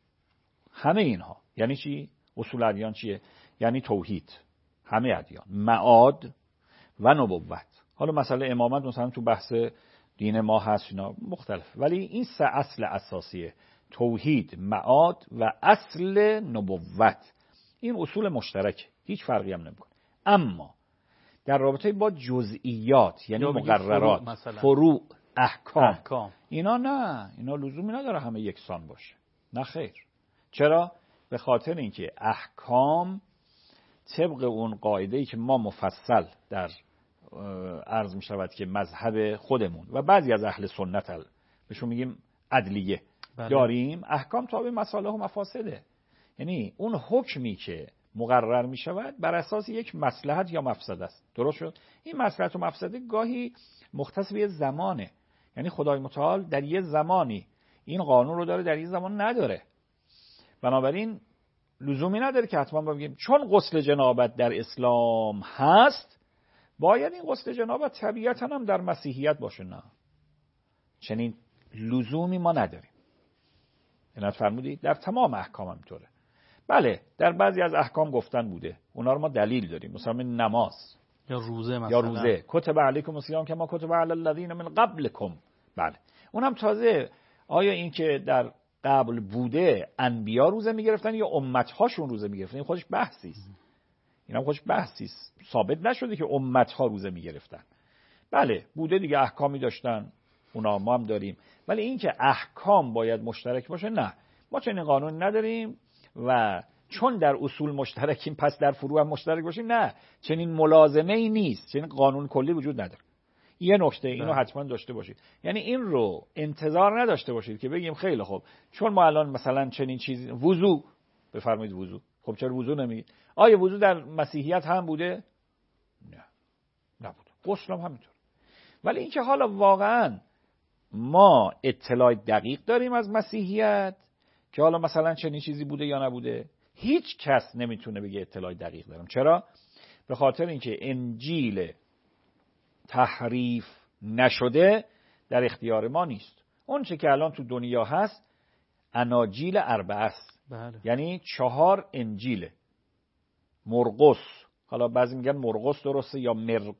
همه اینها یعنی چی؟ اصول ادیان چیه؟ یعنی توحید، همه ادیان، معاد و نبوت. حالا مسئله امامت مثلا تو بحث دین ما هست، اینا مختلف، ولی این سه اصل اساسیه: توحید، معاد و اصل نبوت. این اصول مشترک، هیچ فرقی هم نمیکنه. اما در رابطه با جزئیات یعنی مقررات، فروع، احکام، اینا نه، اینا لزومی نداره همه یکسان باشه. نه خیر. چرا؟ به خاطر اینکه احکام طبق اون قاعده‌ای که ما مفصل در عرض می شود که مذهب خودمون و بعضی از اهل سنت بهشون میگیم عدلیه داریم، احکام تابع مصالح و مفاسده. یعنی اون حکمی که مقرر می شود بر اساس یک مصلحت یا مفسده است. درست شد؟ این مصلحت و مفسده گاهی مختص به زمانه، یعنی خدای متعال در یه زمانی این قانون رو داره، در یه زمان نداره. بنابراین لزومی نداره که حتما بگیم چون غسل جنابت در اسلام هست باید این غسل جنابت طبیعتاً هم در مسیحیت باشه. نه، چنین لزومی ما نداریم. اینت فرمودید در تمام احکام همینطوره. بله در بعضی از احکام گفتن بوده، اونا رو ما دلیل داریم، مثلا نماز یا روزه مثلا، یا روزه کتب علیکم الصیام کما کتب علی الذین من قبلکم. بله اونم تازه آیا این که در قبل بوده انبیا روزه میگرفتن یا امت‌هاشون روزه میگرفتن، این خودش بحثی است. اینم خودش بحثی است، ثابت نشده که امت‌ها روزه میگرفتن. بله بوده دیگه، احکامی داشتن، اونا ما هم داریم، ولی این که احکام باید مشترک باشه نه، ما چنین قانون نداریم و چون در اصول مشترکیم پس در فروع هم مشترک باشیم، نه، چنین ملازمه ای نیست، چنین قانون کلی وجود نداره. یه نکته اینو حتما داشته باشید، یعنی این رو انتظار نداشته باشید که بگیم خیلی خوب چون ما الان مثلا چنین چیزی، وضو بفرمایید وضو، خب چرا وضو نمیگید؟ آیا وضو در مسیحیت هم بوده؟ نه نبوده، غسل هم همینطور. ولی اینکه حالا واقعا ما اطلاع دقیق داریم از مسیحیت که حالا مثلا چنین چیزی بوده یا نبوده، هیچ کس نمیتونه بگه اطلاع دقیق دارم. چرا؟ به خاطر اینکه انجیل تحریف نشده در اختیار ما نیست. اون چه که الان تو دنیا هست اناجیل اربعه است. بله. یعنی 4 انجیله. مرقس، حالا بعضی میگن مرقس درسته یا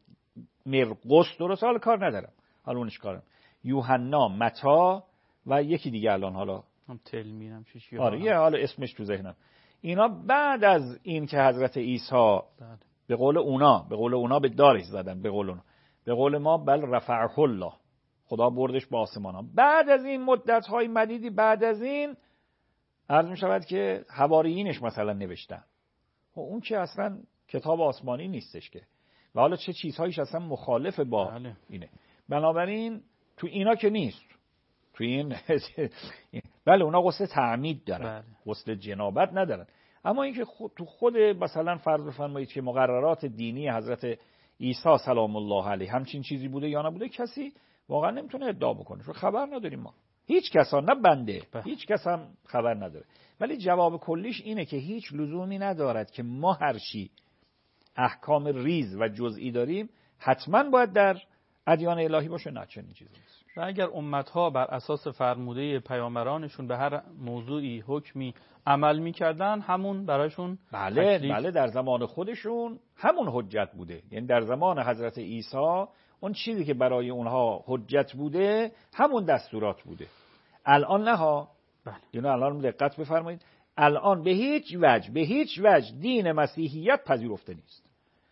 مرقس درسته، حالا کار ندارم، حالا اونش کارم. یوحنا، متی و یکی دیگه الان حالا هم تلمینم چیش، آره حالا اسمش تو ذهنم. اینا بعد از این که حضرت عیسی به قول اونا به دارش زدن، به قول ما بل رفعه الله، خدا بردش به آسمان ها. بعد از این مدت های مدیدی بعد از این عرض می شود که حواریینش مثلا نوشتن، اون که اصلا کتاب آسمانی نیستش که، و حالا چه چیزهایش اصلا مخالف با اینه. بنابراین تو اینا که نیست، تو این بله اونا غسل تعمید دارن، غسل جنابت ندارن. اما اینکه تو خود مثلا فرض بفرمایید که مقررات دینی حضرت عیسی سلام الله علیه همچین چیزی بوده یا نبوده، کسی واقعا نمیتونه ادعا بکنه، چون خبر نداریم ما، هیچ کس نه بنده هیچ کس هم خبر نداره. ولی جواب کلیش اینه که هیچ لزومی ندارد که ما هر چی احکام ریز و جزئی داریم حتما باید در ادیان الهی باشه، نه چنین چیزی نیست. و اگر امتها بر اساس فرموده پیامبرانشون به هر موضوعی حکمی عمل میکردن، همون برایشون بله در زمان خودشون همون حجت بوده. یعنی در زمان حضرت عیسی اون چیزی که برای اونها حجت بوده همون دستورات بوده. الان نه ها. بله. اینو الان دقت بفرمایید، الان به هیچ وجه دین مسیحیت پذیرفته نیست.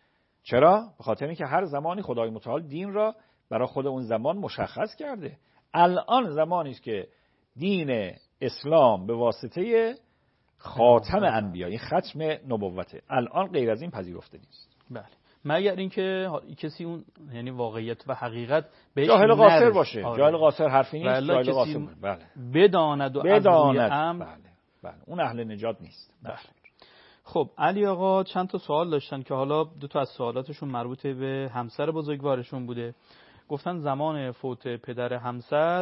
چرا؟ به خاطر اینکه هر زمانی خدای متعال دین را برای خود اون زمان مشخص کرده. الان زمانی است که دین اسلام به واسطه خاتم انبیا، این ختم نبوته، الان غیر از این پذیرفته نیست. بله. مگر اینکه کسی اون یعنی واقعیت و حقیقت بهش جاهل قاصر باشه. آره. جاهل قاصر حرفی نیست، جاهل قاصر. بله. بداند و از روی امر. بله. اون اهل نجات نیست. بله. خب علی آقا چند تا سوال داشتن که حالا 2 تا از سوالاتشون مربوط به همسر بزرگوارشون بوده. گفتن زمان فوت پدر همسر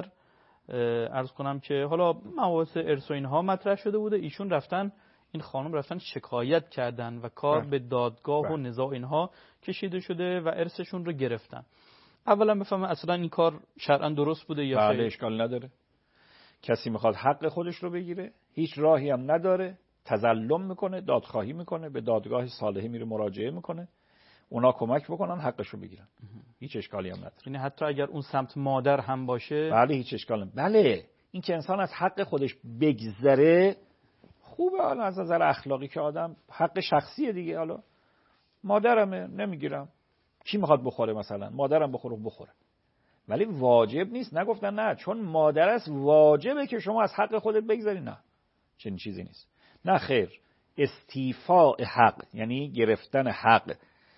عرض کنم که حالا مباحث ارث و اینها مطرح شده بوده، ایشون رفتن، این خانم رفتن شکایت کردن و کار به دادگاه و نزاع اینها کشیده شده و ارثشون رو گرفتن. اولا بفهمه اصلا این کار شرعا درست بوده یا خیر؟ اشکال نداره. کسی میخواد حق خودش رو بگیره، هیچ راهی هم نداره، تظلم میکنه، دادخواهی میکنه، به دادگاه صالحی میره مراجعه میکنه، اونا کمک بکنن حقش رو بگیرن. هیچ اشکالی هم نداره. یعنی حتی اگر اون سمت مادر هم باشه، بله هیچ اشکالی هم. بله این که انسان از حق خودش بگذره خوبه، حالا از نظر اخلاقی که آدم حق شخصیه دیگه. حالا مادرمه نمیگیرم، کی میخواد بخوره؟ مثلا مادرم بخوره، ولی واجب نیست. نگفتن نه چون مادر است واجبه که شما از حق خودت بگذری، نه چنین چیزی نیست. نه خیر، استیفاء حق یعنی گرفتن حق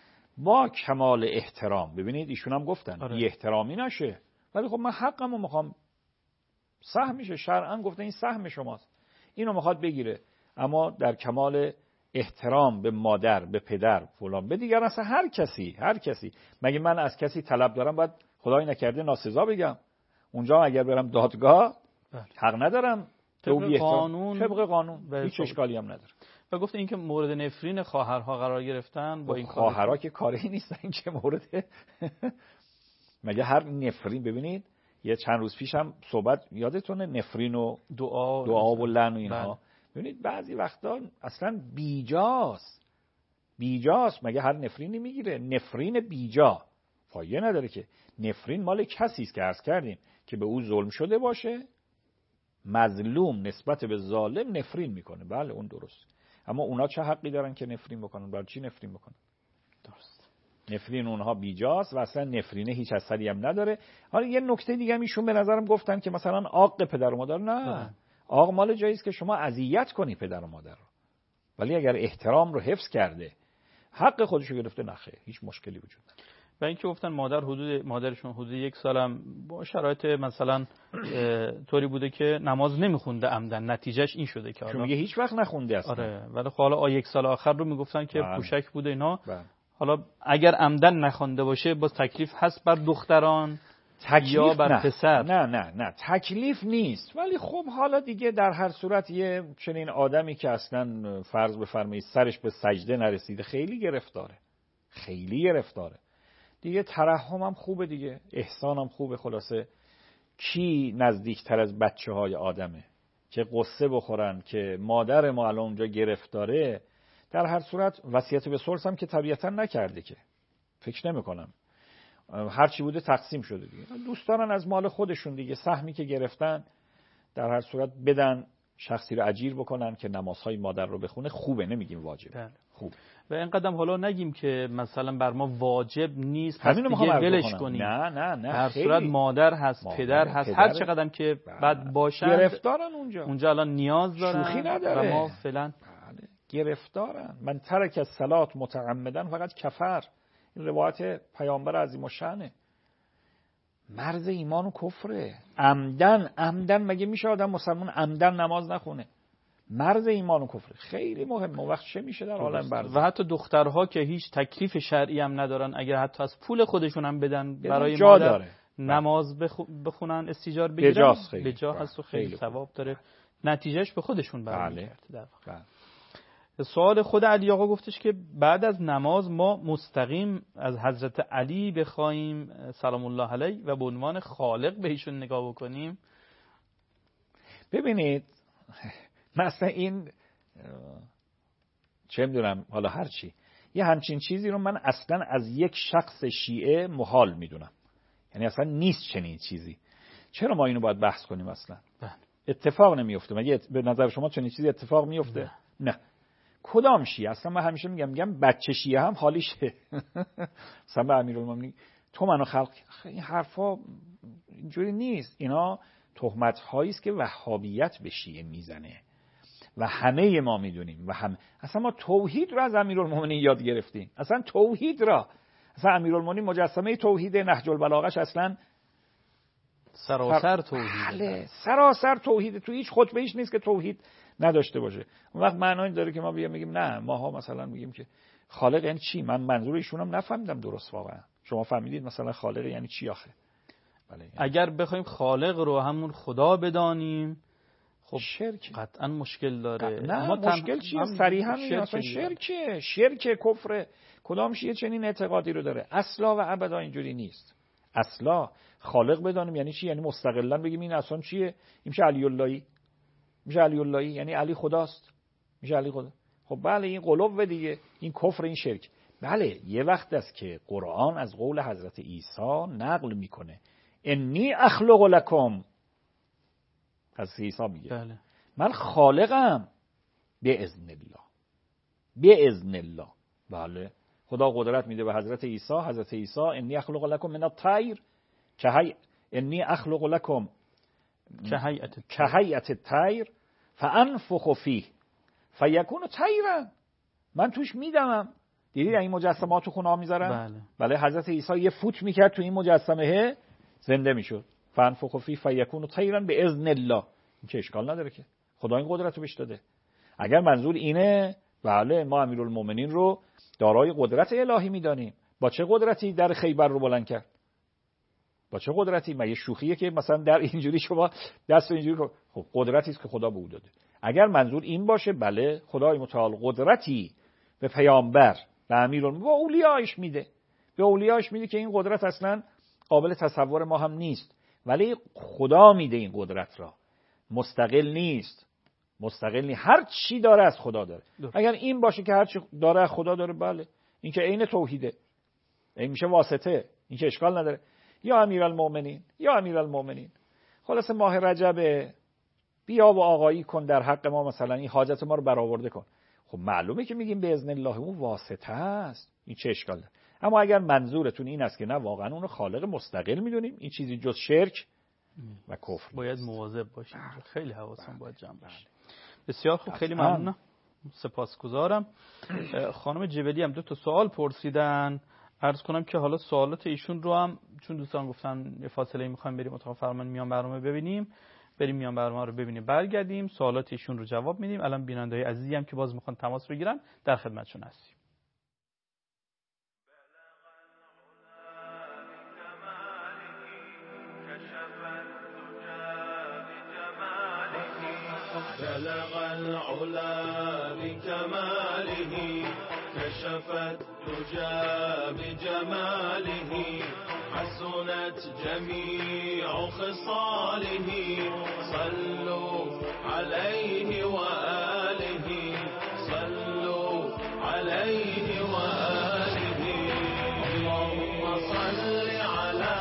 با کمال احترام. ببینید ایشون هم گفتن بی احترامی نشه، ولی خب من حقمو میخوام، سهمشه، شرعاً گفته این سهم شماست، اینو میخواد بگیره، اما در کمال احترام به مادر، به پدر، فلان، به دیگر، اصلا هر کسی. مگه من از کسی طلب دارم باید خدای نکرده ناسزا بگم؟ اونجا اگر برم دادگاه حق ندارم طبق قانون هیچ اشکالی هم نداره. و گفت این که مورد نفرین خواهرها قرار گرفتن با این خواهرها که کاری نیستن که مورد مگه هر نفرین. ببینید یه چند روز پیشم صحبت یادتونه نفرین و دعا و لعن و اینها. ببینید بعضی وقتا اصلا بیجاست. مگه هر نفرینی میگیره؟ نفرین بیجا فایده نداره که. نفرین مال کسی است که عرض کردیم که به او ظلم شده باشه، مظلوم نسبت به ظالم نفرین میکنه. بله اون درست، اما اونا چه حقی دارن که نفرین بکنن؟ برای چی نفرین بکنن؟ درست، نفرین اونها بیجاست و اصلا نفرینه هیچ اثری هم نداره. حالا یه نکته دیگه هم ایشون به نظرم گفتن که مثلا عاق پدر و مادر، نه عاق مال جایی است که شما اذیت کنی پدر و مادر رو، ولی اگر احترام رو حفظ کرده حق خودشو گرفته، نخیر هیچ مشکلی وجود نداره. و اینکه گفتن مادرشون حدود 1 سالم با شرایط مثلا طوری بوده که نماز نمیخونده عمدن، نتیجهش این شده که حالا میگه هیچ وقت نخونده اصلا. آره، ولی حالا 1 سال آخر رو میگفتن که پوشک بوده اینا. حالا اگر عمدن نخونده باشه باز تکلیف هست بر دختران یا بر پسر؟ نه تکلیف نیست، ولی خب حالا دیگه در هر صورت یه چنین آدمی که اصلا فرض بفرمایید سرش به سجده نرسیده خیلی گرفتاره دیگه. ترحم هم خوبه دیگه، احسان هم خوبه. خلاصه کی نزدیکتر از بچه‌های آدمه که قصه بخورن که مادر ما الان اونجا گرفتاره؟ در هر صورت وصیت به ثلث هم که طبیعتا نکرده، که فکر نمی‌کنم، هر چی بوده تقسیم شده دیگه. دوست دارن از مال خودشون دیگه سهمی که گرفتن در هر صورت بدن، شخصی رو اجیر بکنن که نمازهای مادر رو بخونه. خوبه، نمیگیم واجبه. خوب. و اینقدر حالا نگیم که مثلا بر ما واجب نیست پس دیگه ولش کنیم. نه هر صورت مادر هست، پدر هست، هر چقدر که بد باشن گرفتارن اونجا الان نیاز دارن، شوخی نداره. و ما فعلا گرفتارن. من ترک الصلات متعمدن فقط کفر. این روایت پیامبر عظیم الشأنه. مرز ایمان و کفره. عمدن مگه میشه آدم مسلمان عمدن نماز نخونه؟ مرز ایمان و کفر خیلی مهمه. وقت چه میشه در عالم برزخ؟ و حتی دخترها که هیچ تکلیف شرعی هم ندارن، اگر حتی از پول خودشون هم بدن برای مادر نماز بخونن، استیجار بگیرن، به جا هست و خیلی ثواب داره. نتیجهش به خودشون برمیگرده. سوال خود علی آقا گفتش که بعد از نماز ما مستقیم از حضرت علی بخوایم سلام الله علیه و به عنوان خالق بهشون نگاه بکنیم؟ ببینید مثلا این چه میدونم، حالا هرچی، یه همچین چیزی رو من اصلا از یک شخص شیعه محال میدونم. یعنی اصلا نیست چنین چیزی. چرا ما اینو باید بحث کنیم اصلا؟ بله. اتفاق نمیفته. مگه به نظر شما چنین چیزی اتفاق میفته؟ نه. کدام شیعه؟ اصلا من همیشه میگم بچه شیعه هم حالیشه. مثلا به امیرالمومنین تو منو خلق، این حرفا اینجوری نیست. اینا تهمت هایی است که وهابیت به شیعه میزنه و همه ما میدونیم و اصلا ما توحید رو از امیرالمومنین یاد گرفتیم. اصلا توحید را، اصلا امیرالمومنین مجسمه توحید، نهج البلاغه‌اش اصلا سراسر توحید. بله سراسر توحید، تو هیچ خطبه ایش نیست که توحید نداشته باشه. اون وقت معنی داره که ما بیام بگیم نه ماها مثلا میگیم که خالق یعنی چی؟ من منظور ایشون هم نفهمیدم درست واقعا. شما فهمیدید مثلا خالق یعنی چی آخه؟ بله یعنی اگر بخوایم خالق رو همون خدا بدانیم خب شرک قطعا مشکل داره. نه اما مشکل چیه؟ صریحا میگم اصلا شرک کفر. کدام شیعه چنین اعتقادی رو داره؟ اصلا و ابدا اینجوری نیست. اصلا خالق بدانیم یعنی چی؟ یعنی مستقلا بگیم این اصلا چیه؟ این میشه علی اللهی. میشه علی اللهی یعنی علی خداست. میشه علی خدا. خب بله این قلوب دیگه، این کفر، این شرک. بله یه وقت است که قرآن از قول حضرت عیسی نقل میکنه انی اخلق لکم. حضرت عیسی میگه بله. من خالقم به اذن الله. به اذن الله. بله خدا قدرت میده به حضرت عیسی. حضرت عیسی انی اخلق لکم من الطیر انی اخلق لکم کهیئت الطیر فانفخ فیه فیکون طیرا. من توش میدمم. دیدید این مجسمات تو خونه ها میذارن؟ بله حضرت عیسی یه فوت میکرد تو این مجسمه زنده میشد. فانفخ فیه فیکون طیرا به اذن الله. این که اشکال نداره که خدا این قدرت رو بهش داده. اگر منظور اینه بله ما امیرالمومنین رو دارای قدرت الهی میدانیم. با چه قدرتی در خیبر رو بلند کرد؟ با چه قدرتی؟ مگه شوخیه که مثلا در اینجوری شما دست اینجوری رو؟ خب قدرتی است که خدا به او داده. اگر منظور این باشه بله خدای متعال قدرتی به پیامبر به امیرالمومنین و اولیاءش میده. به اولیاءش میده که این قدرت اصلا قابل تصور ما هم نیست، ولی خدا میده این قدرت را. مستقل نیست. هر چی داره از خدا داره. اگر این باشه که هر چی داره از خدا داره بله این که عین توحیده. این میشه واسطه. این که اشکال نداره. یا امیرالمومنین خلاص ماه رجب بیا و آقایی کن در حق ما، مثلا این حاجت ما رو برآورده کن. خب معلومه که میگیم به اذن الله اون واسطه است. این چه اشکال داره؟ اما اگر منظورتون این است که نه واقعا اون خالق مستقل میدونیم، این چیزی جز شرک و کفر باید مواظب باشیم. خیلی حواسم باید جمع باشه. بسیار خوب، خیلی ممنونم، سپاسگزارم. خانم جبلی هم 2 سوال پرسیدن. عرض کنم که حالا سوالات ایشون رو هم چون دوستان گفتن یه فاصله میخوایم بریم اتاق فرمان میان برنامه ببینیم، بریم میان برنامه رو ببینیم برگردیم سوالات ایشون رو جواب میدیم. الان بیننده‌های عزیزی هم که باز میخوان تماس بگیرن در خدمتشون هستیم. بلغ العلا بكماله كشف الدجى بجماله حسنت جميع خصاله صلوا عليه وآله صلوا عليه وآله اللهم صل على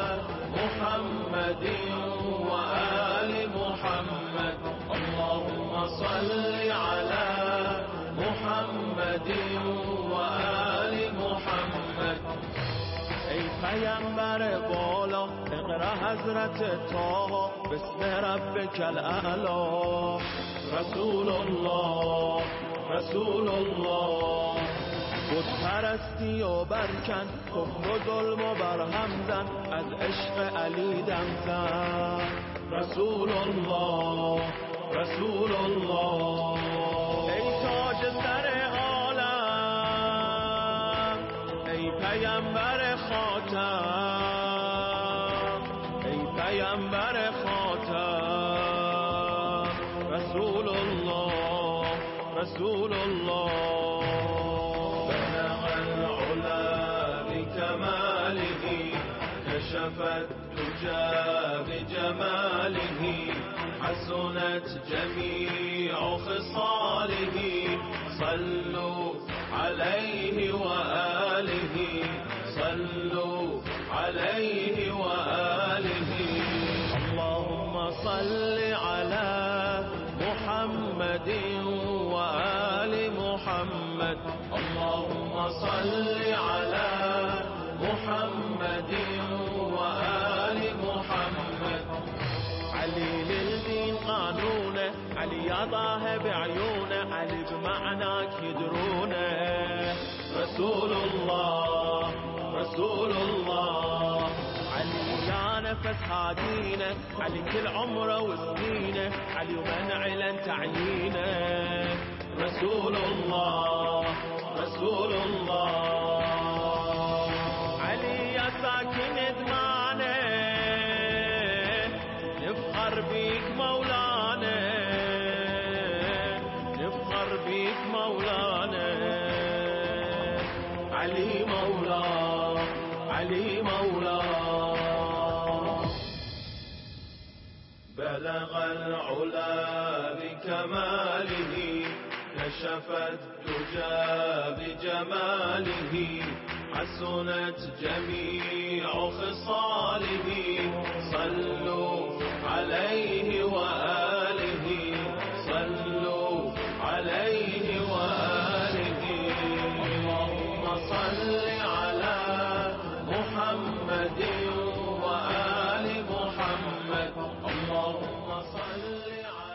محمد وآل محمد اللهم صل على محمد وآل محمد. ای پیامبر بالا اقرا حضرت طه بسم ربک الاعلی رسول الله رسول الله. بود پرستی و برکن کفر و ظلم و برهم زن از عشق علی دم زن رسول الله رسول الله. ای تاج سر عالم ای پیامبر خاتم ای پیامبر خاتم رسول الله رسول الله. بلغ العلا بكماله كشف الدجى بجماله حسنت جميع خصاله صلوا عليه وآله صلوا عليه وآله. قضاها بعيونه علي بمعناك يدرونه رسول الله رسول الله علي يا نفس هادينا علي كل عمره وسنينه علي ومن علن تعيينه رسول الله رسول الله علي يا ساكن دمانه نفخر بيك مولانا نفخر بيك مولانا علي مولا علي مولا بلغ العلا بكماله كشف الدجى بجماله حسنت جميع خصاله صلوا عليه وآله صلوا عليه وآله اللهم صل على محمد وآل محمد اللهم صل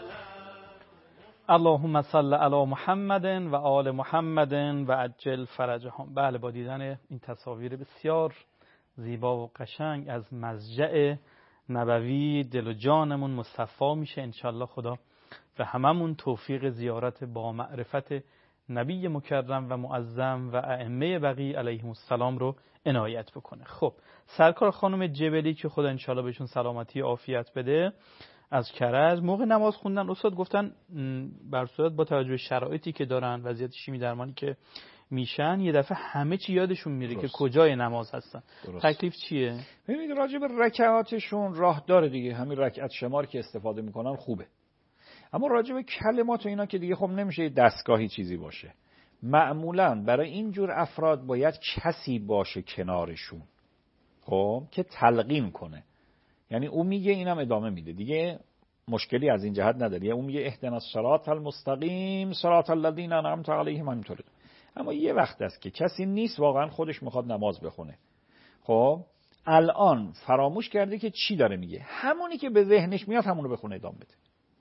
اللهم صل علی محمد و آل محمد و عجل فرجهم. بله، با دیدن این تصاویر بسیار زیبا و قشنگ از مضجع نبوی دل و جانمون مصفا میشه. انشالله خدا به هممون توفیق زیارت با معرفت نبی مکرم و معظم و ائمه بقی علیهم السلام رو عنایت بکنه. خب، سرکار خانم جبلی که خدا انشالله بهشون سلامتی عافیت بده از کرج، موقع نماز خوندن استاد گفتن بر صورت با توجه به شرایطی که دارن، وضعیت شیمی درمانی که میشن، یه دفعه همه چی یادشون میره که کجای نماز هستن. تکلیف چیه؟ ببینید راجع به رکعاتشون راه داره دیگه، همین رکعت شمار که استفاده میکنن خوبه، اما راجع به کلمات و اینا که دیگه خب نمیشه دستگاهی چیزی باشه. معمولا برای اینجور افراد باید کسی باشه کنارشون، خب، که تلقین کنه. یعنی اون میگه اینم ادامه میده، دیگه مشکلی از این جهت نداره. اون میگه اهدنا الصراط المستقیم صراط الذین انعمت علیهم، همینطوره. اما یه وقت است که کسی نیست واقعا خودش میخواد نماز بخونه، خب الان فراموش کرده که چی داره میگه، همونی که به ذهنش میاد همونو بخونه ادامه بده.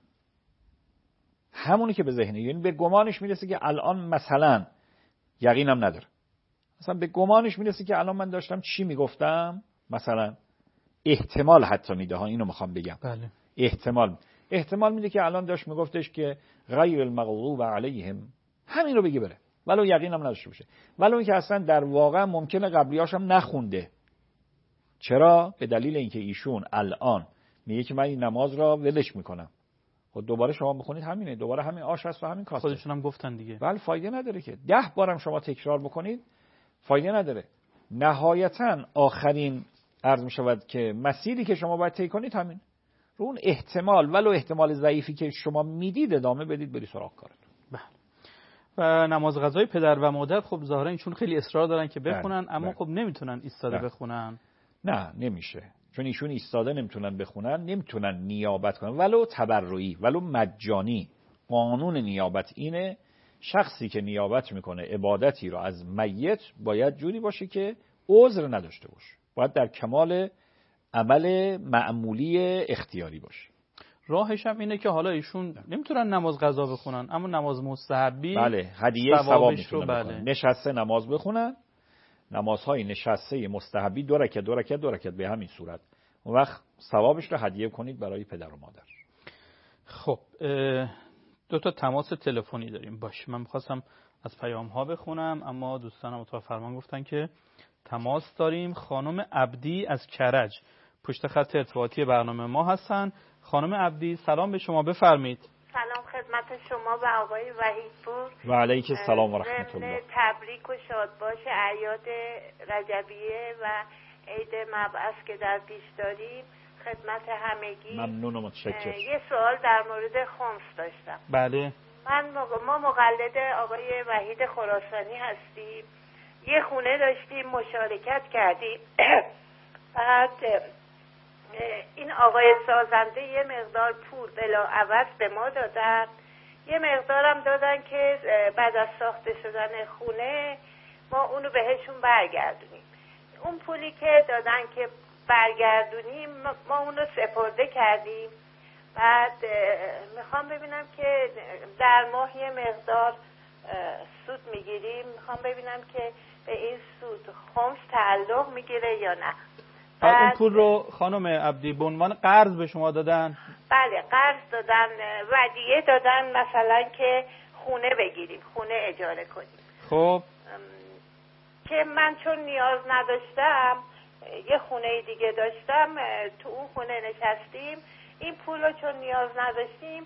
همونی که به ذهنش، یعنی به گمانش میرسه که الان مثلا یقینم نداره، مثلا به گمانش میرسه که الان من داشتم چی میگفتم، مثلا احتمال حتی میده ها، اینو میخوام بگم. بله. احتمال میده که الان داشت میگفتش که غیر المغضوب علیهم، همین رو بگی بره، ولو یقینم نداشته باشه، ولو اینکه اصلا در واقع ممکنه قبلیاش هم نخونده. چرا؟ به دلیل اینکه ایشون الان میگه که من این نماز را ولش میکنم. خب دوباره شما بخونید همینه، دوباره همین آش هست و همین کاسه. خودشون هم گفتن دیگه. ولی فایده نداره که 10 بارم شما تکرار بکنید، فایده نداره. نهایتا آخرین عرض می شود که مسیری که شما باید طی کنید همین، رو اون احتمال ولو احتمال ضعیفی که شما میدید ادامه بدید، بری سراغ کارتون. بله. و نماز قضای پدر و مادر خب ظاهرا چون خیلی اصرار دارن که بخونن، اما خب نمیتونن ایستاده بخونن. نه نمیشه، چون ایشون ایستاده نمیتونن بخونن، نمیتونن نیابت کنن ولو تبرعی ولو مجانی. قانون نیابت اینه، شخصی که نیابت میکنه عبادتی رو از میت باید جوری باشه که عذر نداشته باشه، باید در کمال عمل معمولی اختیاری باشه. راهش هم اینه که حالا ایشون نمیتونن نماز قضا بخونن، اما نماز مستحبی بله هدیه ثواب میتونن بله. بکنن. نشسته نماز بخونن، نمازهای نشسته مستحبی 2 رکعت به همین صورت، اون وقت ثوابش رو هدیه کنید برای پدر و مادر. خب 2 تا تماس تلفنی داریم. باشه، من می‌خواستم از پیام ها بخونم، اما دوستانم اتاق فرمان گفتن که تماس داریم. خانم عبدی از کرج پشت خط ارتباطی برنامه ما هستن. خانم عبدی سلام به شما، بفرمایید. سلام خدمت شما و آقای وحیدپور. و علیک السلام و رحمت الله. تبریک و شادباش اعیاد رجبیه و عید مبعث که در پیش داریم خدمت همگی. ممنون و متشکرم. یه سوال در مورد خمس داشتم. بله. ما مقلد آقای وحید خراسانی هستیم. یه خونه داشتیم مشارکت کردیم. بعد این آقای سازنده یه مقدار پول بلا عوض به ما دادن، یه مقدارم دادن که بعد از ساخته شدن خونه ما اونو بهشون برگردونیم. اون پولی که دادن که برگردونیم ما اونو سپرده کردیم بعد میخوام ببینم که در ماه یه مقدار سود میگیریم، میخوام ببینم که به این سود خمس تعلق میگیره یا نه. اون پول رو خانم عبدی به عنوان قرض به شما دادن؟ بله قرض دادن، ودیعه دادن، مثلا که خونه بگیریم، خونه اجاره کنیم. خب که من چون نیاز نداشتم یه خونه دیگه داشتم، تو اون خونه نشستیم، این پول رو چون نیاز نداشتیم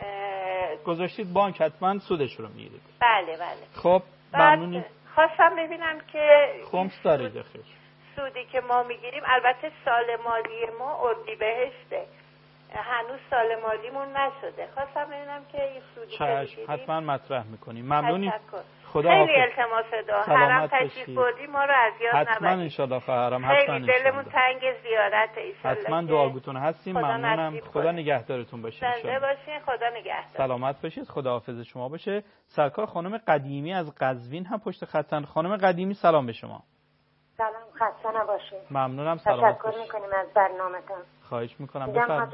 گذاشتید بانک، حتما سودش رو میگیرید. بله بله. خب ممنونی. خواستم ببینم که خمس دارید اخیر سودی که ما میگیریم، البته سال مالی ما اردیبهشته، هنوز سال مالیمون نشده، خواستم ببینم که این سودی که میگیریم حتما مطرح میکنیم. ممنونی. خدا خیلی التماس دعا، حرم تشریف بردی ما رو اذیت نبرید. حتما ان شاء الله خواهرام، خیلی دلمون تنگ زیارت ایشالله. حتما دعاگوتون هستیم. ممنونم. خدا نگهدارتون باشه. زنده باشین. خدا نگهدار. سلامت باشید. خدا حافظ شما باشه. سرکار خانم قدیمی از قزوین هم پشت خطن. خانم قدیمی سلام به شما. سلام، خسته نباشید. ممنونم. سلامت تشکر میکنیم از برنامه‌تون. خواهش میکنم. بفرمایید.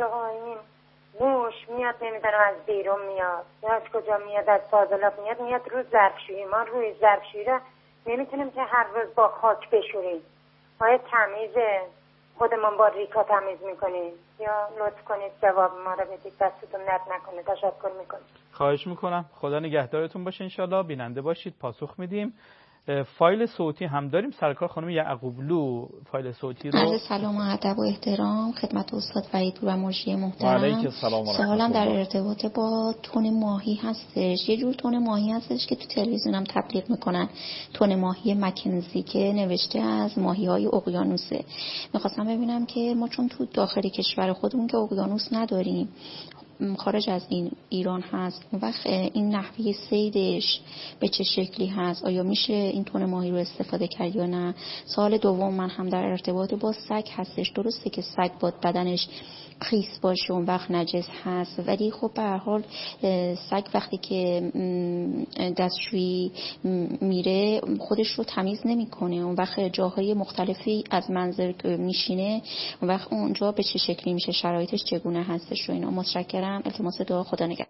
موش میاد، نمیدونم از بیرون میاد یا از کجا میاد، از فاضلاب میاد رو ظرفشویی. ما روی ظرفشویی را نمیتونیم که هر روز با خاک بشوریم. باید تمیزه، خودمون با ریکا تمیز میکنیم. یا لطف کنید جواب ما رو بدید، دستتون نت نکنه. تشکر میکنم. خواهش میکنم. خدا نگهدارتون باشه. انشالله بیننده باشید. پاسخ میدیم. فایل صوتی هم داریم. سرکار خانم یعقوبلو فایل صوتی رو. عرض سلام و ادب و احترام خدمت استاد وحیدپور و مجری محترم. سوالم در ارتباط با تن ماهی هستش. یه جور تن ماهی هستش که تو تلویزیون هم تبلیغ میکنن، تن ماهی مکنزی که نوشته از ماهی‌های اقیانوسه. میخواستم ببینم که ما چون تو داخل کشور خودمون که اقیانوس نداریم، خارج از این ایران هست، اون وقت این نحوه صیدش به چه شکلی هست؟ آیا میشه این تن ماهی رو استفاده کرد یا نه؟ سوال دوم من هم در ارتباط با سگ هستش. درسته که سگ با بدنش خیس باشه اون وقت نجس هست، ولی خب به هر حال سگ وقتی که دستشویی میره خودش رو تمیز نمیکنه، اون وقت جاهای مختلفی از منظر میشینه، اون وقت اونجا به چه شکلی میشه؟ شرایطش چگونه هستش و اینا؟ متشکرم. التماس دعا. خدا نگهدار.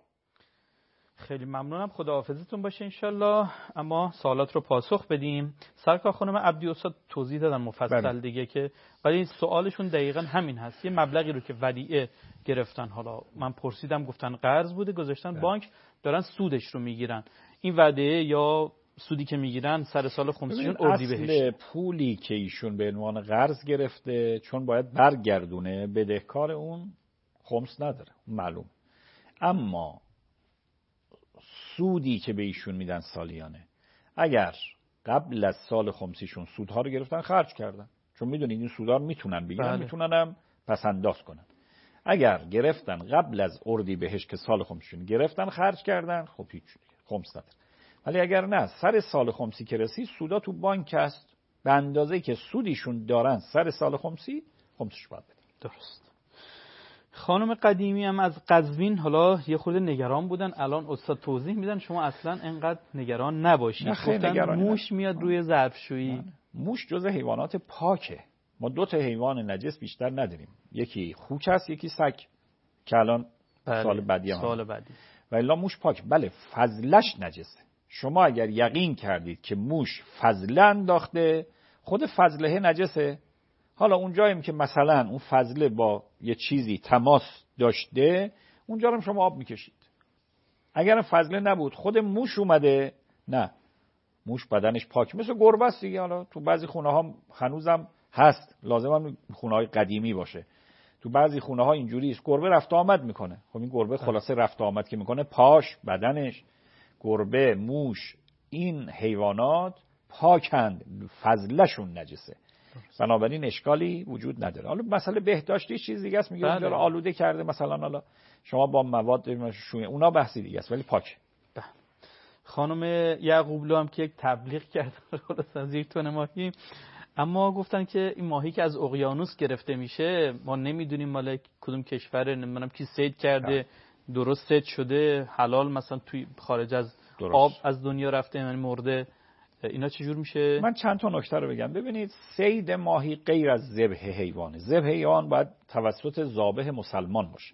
خیلی ممنونم. خداحافظتون باشه انشالله. اما سوالات رو پاسخ بدیم. سرکار خانم عبدی استاد توضیح دادن مفصل دیگه که ولی سوالشون دقیقاً همین هست. یه مبلغی رو که ودیعه گرفتن، حالا من پرسیدم گفتن قرض بوده، گذاشتن بانک، دارن سودش رو میگیرن. این ودیعه یا سودی که میگیرن سر سال خمسیشون اردیبهشت. اصل پولی که ایشون به عنوان قرض گرفته چون باید برگردونه، بدهکار اون خمس نداره، معلوم. اما سودی که به ایشون میدن سالیانه، اگر قبل از سال خمسیشون سودها رو گرفتن خرج کردن، چون میدونید این سودها رو میتونن بگیرن، میتونن هم پس انداز کنن. اگر گرفتن قبل از اردیبهشت که سال خمسیشون گرفتن خرج کردن، خب هیچ خمس نداره. ولی اگر نه، سر سال خمسی که رسید سودا تو بانک است، به اندازه‌ای که سودیشون دارن سر سال خمسی، خمسش باید بدن. درست. خانم قدیمی هم از قزوین حالا یه خورده نگران بودن، الان استاد توضیح میدن شما اصلا انقدر نگران نباشید. گفتن موش میاد روی ظرفشویی. موش جزء حیوانات پاکه. ما دو تا حیوان نجس بیشتر نداریم، یکی خوک است، یکی سگ که الان سال بعدی هم و الا موش پاک. بله فضلش نجسه. شما اگر یقین کردید که موش فضله انداخته، خود فضله نجسه. حالا اونجاییم که مثلا اون فضله با یه چیزی تماس داشته، اونجا رو شما آب میکشید. اگر فضله نبود، خود موش اومده، نه، موش بدنش پاک، مثل گربه است دیگه. حالا تو بعضی خونه ها هنوزم هست، لازم هم خونه های قدیمی باشه، تو بعضی خونه ها اینجوری است، گربه رفت آمد میکنه. خب این گربه خلاصه رفت آمد که میکنه، پاش، بدنش، گربه، موش، این حیوانات پاکند، فضلشون نجسه، بنابراین اشکالی وجود نداره. حالا مسئله بهداشتی چیز دیگه است، میگه اونجا رو آلوده کرده مثلا، حالا شما با مواد شویه، اونا بحثی دیگه است، ولی پاک. خانم یعقوبلو هم که یک تبلیغ کردن از یک تن ماهی، اما گفتن که این ماهی که از اقیانوس گرفته میشه ما نمیدونیم مال کدوم کشوره، نمیدونم کی صید کرده، درست صید شده حلال مثلا توی خارج از آب از دنیا رفته یعنی مرده، اینا چجور میشه؟ من چند تا نکته رو بگم. ببینید، صید ماهی غیر از ذبح حیوانه. ذبح حیوان باید توسط ذابح مسلمان باشه.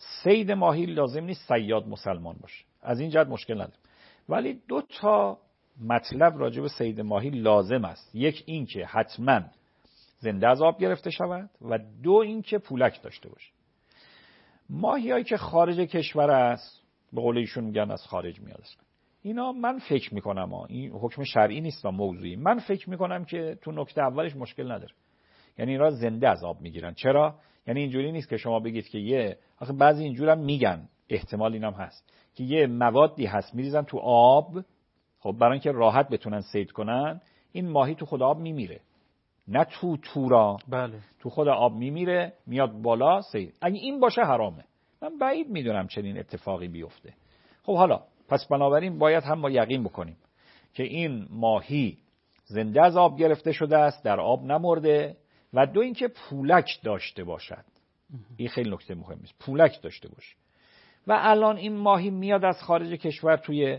صید ماهی لازم نیست صیاد مسلمان باشه، از این جهت مشکل نداره. ولی 2 تا مطلب راجع به صید ماهی لازم است. یک این که حتما زنده از آب گرفته شود و 2 این که پولک داشته باشه. ماهیایی که خارج کشور است، به قول ایشون میگن از خارج میاد است، اینا من فکر میکنم این حکم شرعی نیست و موضوعی، من فکر میکنم که تو نکته اولش مشکل نداره. یعنی اینا زنده از آب میگیرن. چرا؟ یعنی اینجوری نیست که شما بگید که آخه بعضی اینجورم میگن، احتمال اینم هست که یه موادی هست میریزن تو آب، خب برای اینکه راحت بتونن صید کنن، این ماهی تو خود آب میمیره، نه تو تورا، بله، تو خود آب میمیره میاد بالا صید. اگه این باشه حرامه. من بعید میدونم چنین اتفاقی بیفته. خب حالا پس بنابراین باید هم با یقین بکنیم که این ماهی زنده از آب گرفته شده است، در آب نمرده، و 2 اینکه پولک داشته باشد. این خیلی نکته مهمی است، پولک داشته باشه. و الان این ماهی میاد از خارج کشور توی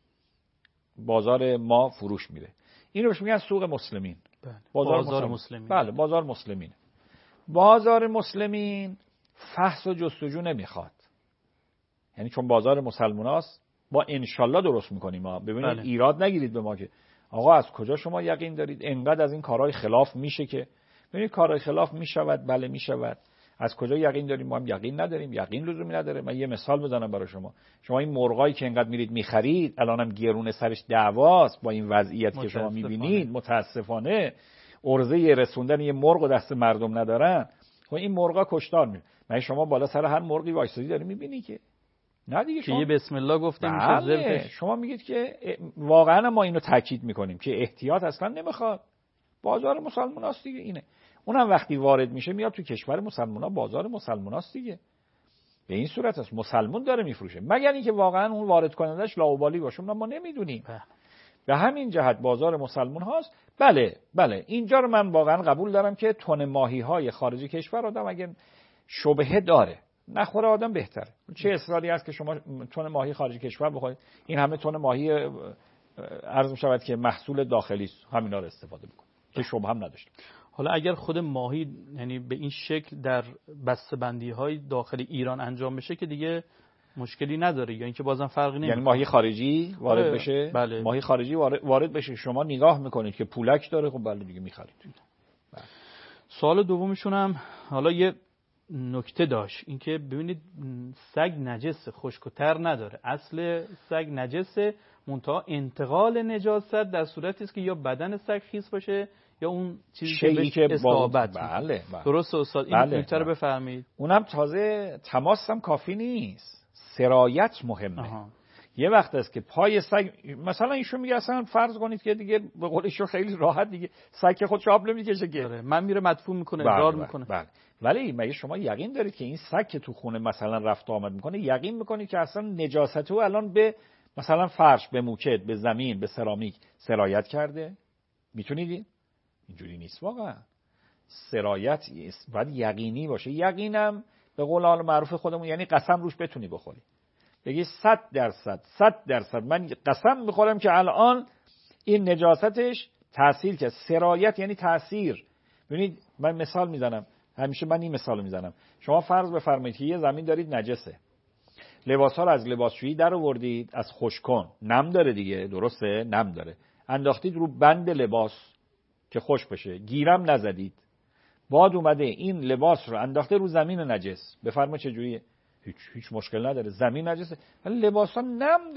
بازار ما فروش میره. اینو بهش میگن سوق مسلمین. بازار مسلمین. بله، بازار مسلمین. بازار مسلمین فحص و جستجو نمیخواد. یعنی چون بازار مسلماناست با انشالله درست میکنیم ما. ببینید بله. ایراد نگیرید به ما که آقا از کجا شما یقین دارید انقدر از این کارهای خلاف میشه که ببینید کارهای خلاف میشود. بله میشود. از کجا یقین داریم؟ ما هم یقین نداریم. یقین لزومی نداره. من یه مثال بزنم برای شما. شما این مرغایی که انقدر میرید میخرید الانم گرونه سرش دعواست با این وضعیت که شما میبینید، متاسفانه عرضه رسوندن یه مرغ و دست مردم ندارن. خب این مرغا کشتار میره. من شما بالا سر هر مرغی وایسادی داری میبینی که نه دیگه شما یه بسم الله گفتیم میشه. شما میگید که واقعا ما اینو تاکید میکنیم که احتیاط اصلا نمیخواد. بازار مسلماناست دیگه اینه. اونم وقتی وارد میشه میاد تو کشور مسلمانا، بازار مسلماناست دیگه. به این صورت است مسلمان داره میفروشه، مگر اینکه واقعا اون وارد کنندش لاابالی باشه، ما نمیدونیم. به همین جهت بازار مسلمان هاست. بله اینجا رو من واقعا قبول دارم که تن ماهی های خارجی کشور آدم اگه شبهه داره نخوره آدم بهتره. چه اصراری هست که شما تن ماهی خارجی کشور بخورید؟ این همه تن ماهی عرض می‌شود که محصول داخلی است، همینا رو استفاده بکنید که شبهه هم نداشته. حالا اگر خود ماهی یعنی به این شکل در بسته‌بندی‌های داخل ایران انجام بشه که دیگه مشکلی نداره، یا اینکه بازم فرقی نمیکنه. یعنی ماهی خارجی وارد بشه؟ بله. ماهی خارجی وارد بشه، شما نگاه میکنید که پولک داره، خب بله دیگه میخرید. سوال دومشون هم حالا یه نکته داشت، اینکه ببینید سگ نجسه، خشک و تر نداره. اصل سگ نجسه، منتها انتقال نجاست در صورتی است که یا بدن سگ خیس باشه یا اون چیزی که اصابت. بله. درست استاد، این نکته رو بفرمایید. اونم تازه تماس هم کافی نیست، سرایت مهمه. یه وقت است که پای سگ مثلا ایشون میگه اصلا فرض کنید که دیگه به قول ایشون خیلی راحت دیگه سگ که خودش آب نمیکشه که من میره مدفون میکنه، ادرار میکنه. بله. ولی مگه شما یقین دارید که این سگ که تو خونه مثلا رفت آمد میکنه، یقین میکنید که اصلا نجاسته او الان به مثلا فرش، به موکت، به زمین، به سرامیک سرایت کرده؟ میتونید؟ اینجوری نیست واقعا. سرایت باید یقینی باشه. یقینم به قول معروف خودمون یعنی قسم روش بتونی بخوری، بگی 100% من قسم میخورم که الان این نجاستش تأثیر که سرایت یعنی تأثیر. ببینید من مثال میزنم، همیشه من این مثال میزنم. شما فرض بفرمایید که یه زمین دارید نجسه، لباسا رو از لباسشویی در آوردید، از خشک‌کن، نم داره دیگه، درسته؟ نم داره، انداختید رو بند لباس که خشک بشه، گیرم نزدید، باد اومده این لباس رو انداخته رو زمین نجس. بفرمایید چه جوریه؟ هیچ مشکل نداره، زمین نجسه ولی لباسا نم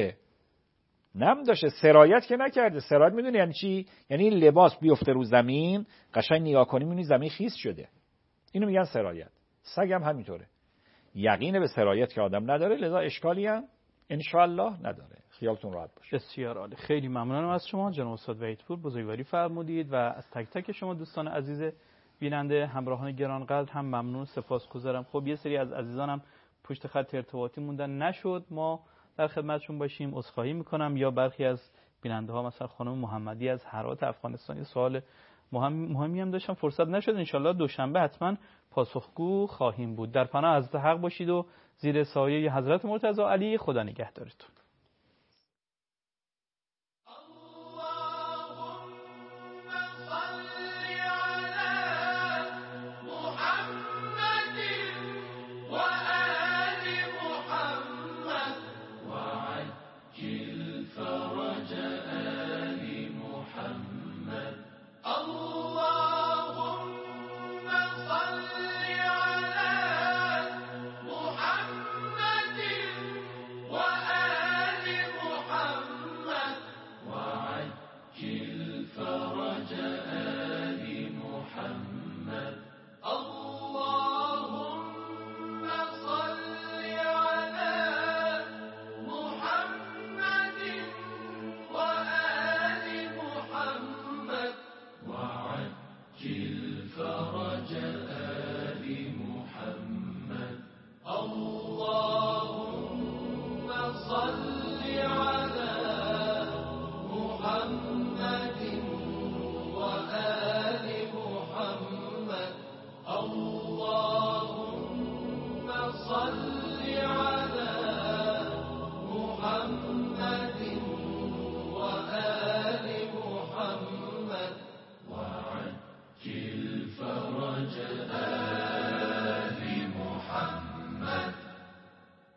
داشته، سرایت که نکرده. سرایت میدونی یعنی چی؟ یعنی این لباس بیفته رو زمین، قشنگ نگاه کنی میبینی زمین خیس شده، اینو میگن سرایت. سگ هم همینطوره، یقین به سرایت که آدم نداره، لذا اشکالی هم انشاءالله نداره. خیالتون راحت باشه. بسیار عالی. خیلی ممنونم از شما جناب استاد وحیدپور، بزرگواری فرمودید و از تک تک شما دوستان عزیز بیننده، همراهان گرانقدر هم ممنون، سپاسگزارم. خب یه سری از عزیزانم پشت خط ارتباطی موندن، نشد ما در خدمتشون باشیم، عذرخواهی میکنم. یا برخی از بیننده ها مثلا خانم محمدی از هرات افغانستان سوال مهمی هم داشتم، فرصت نشد. انشالله دوشنبه حتما پاسخگو خواهیم بود. در پناه حضرت حق باشید و زیر سایه حضرت مرتضی علی. خدا نگهدارتون.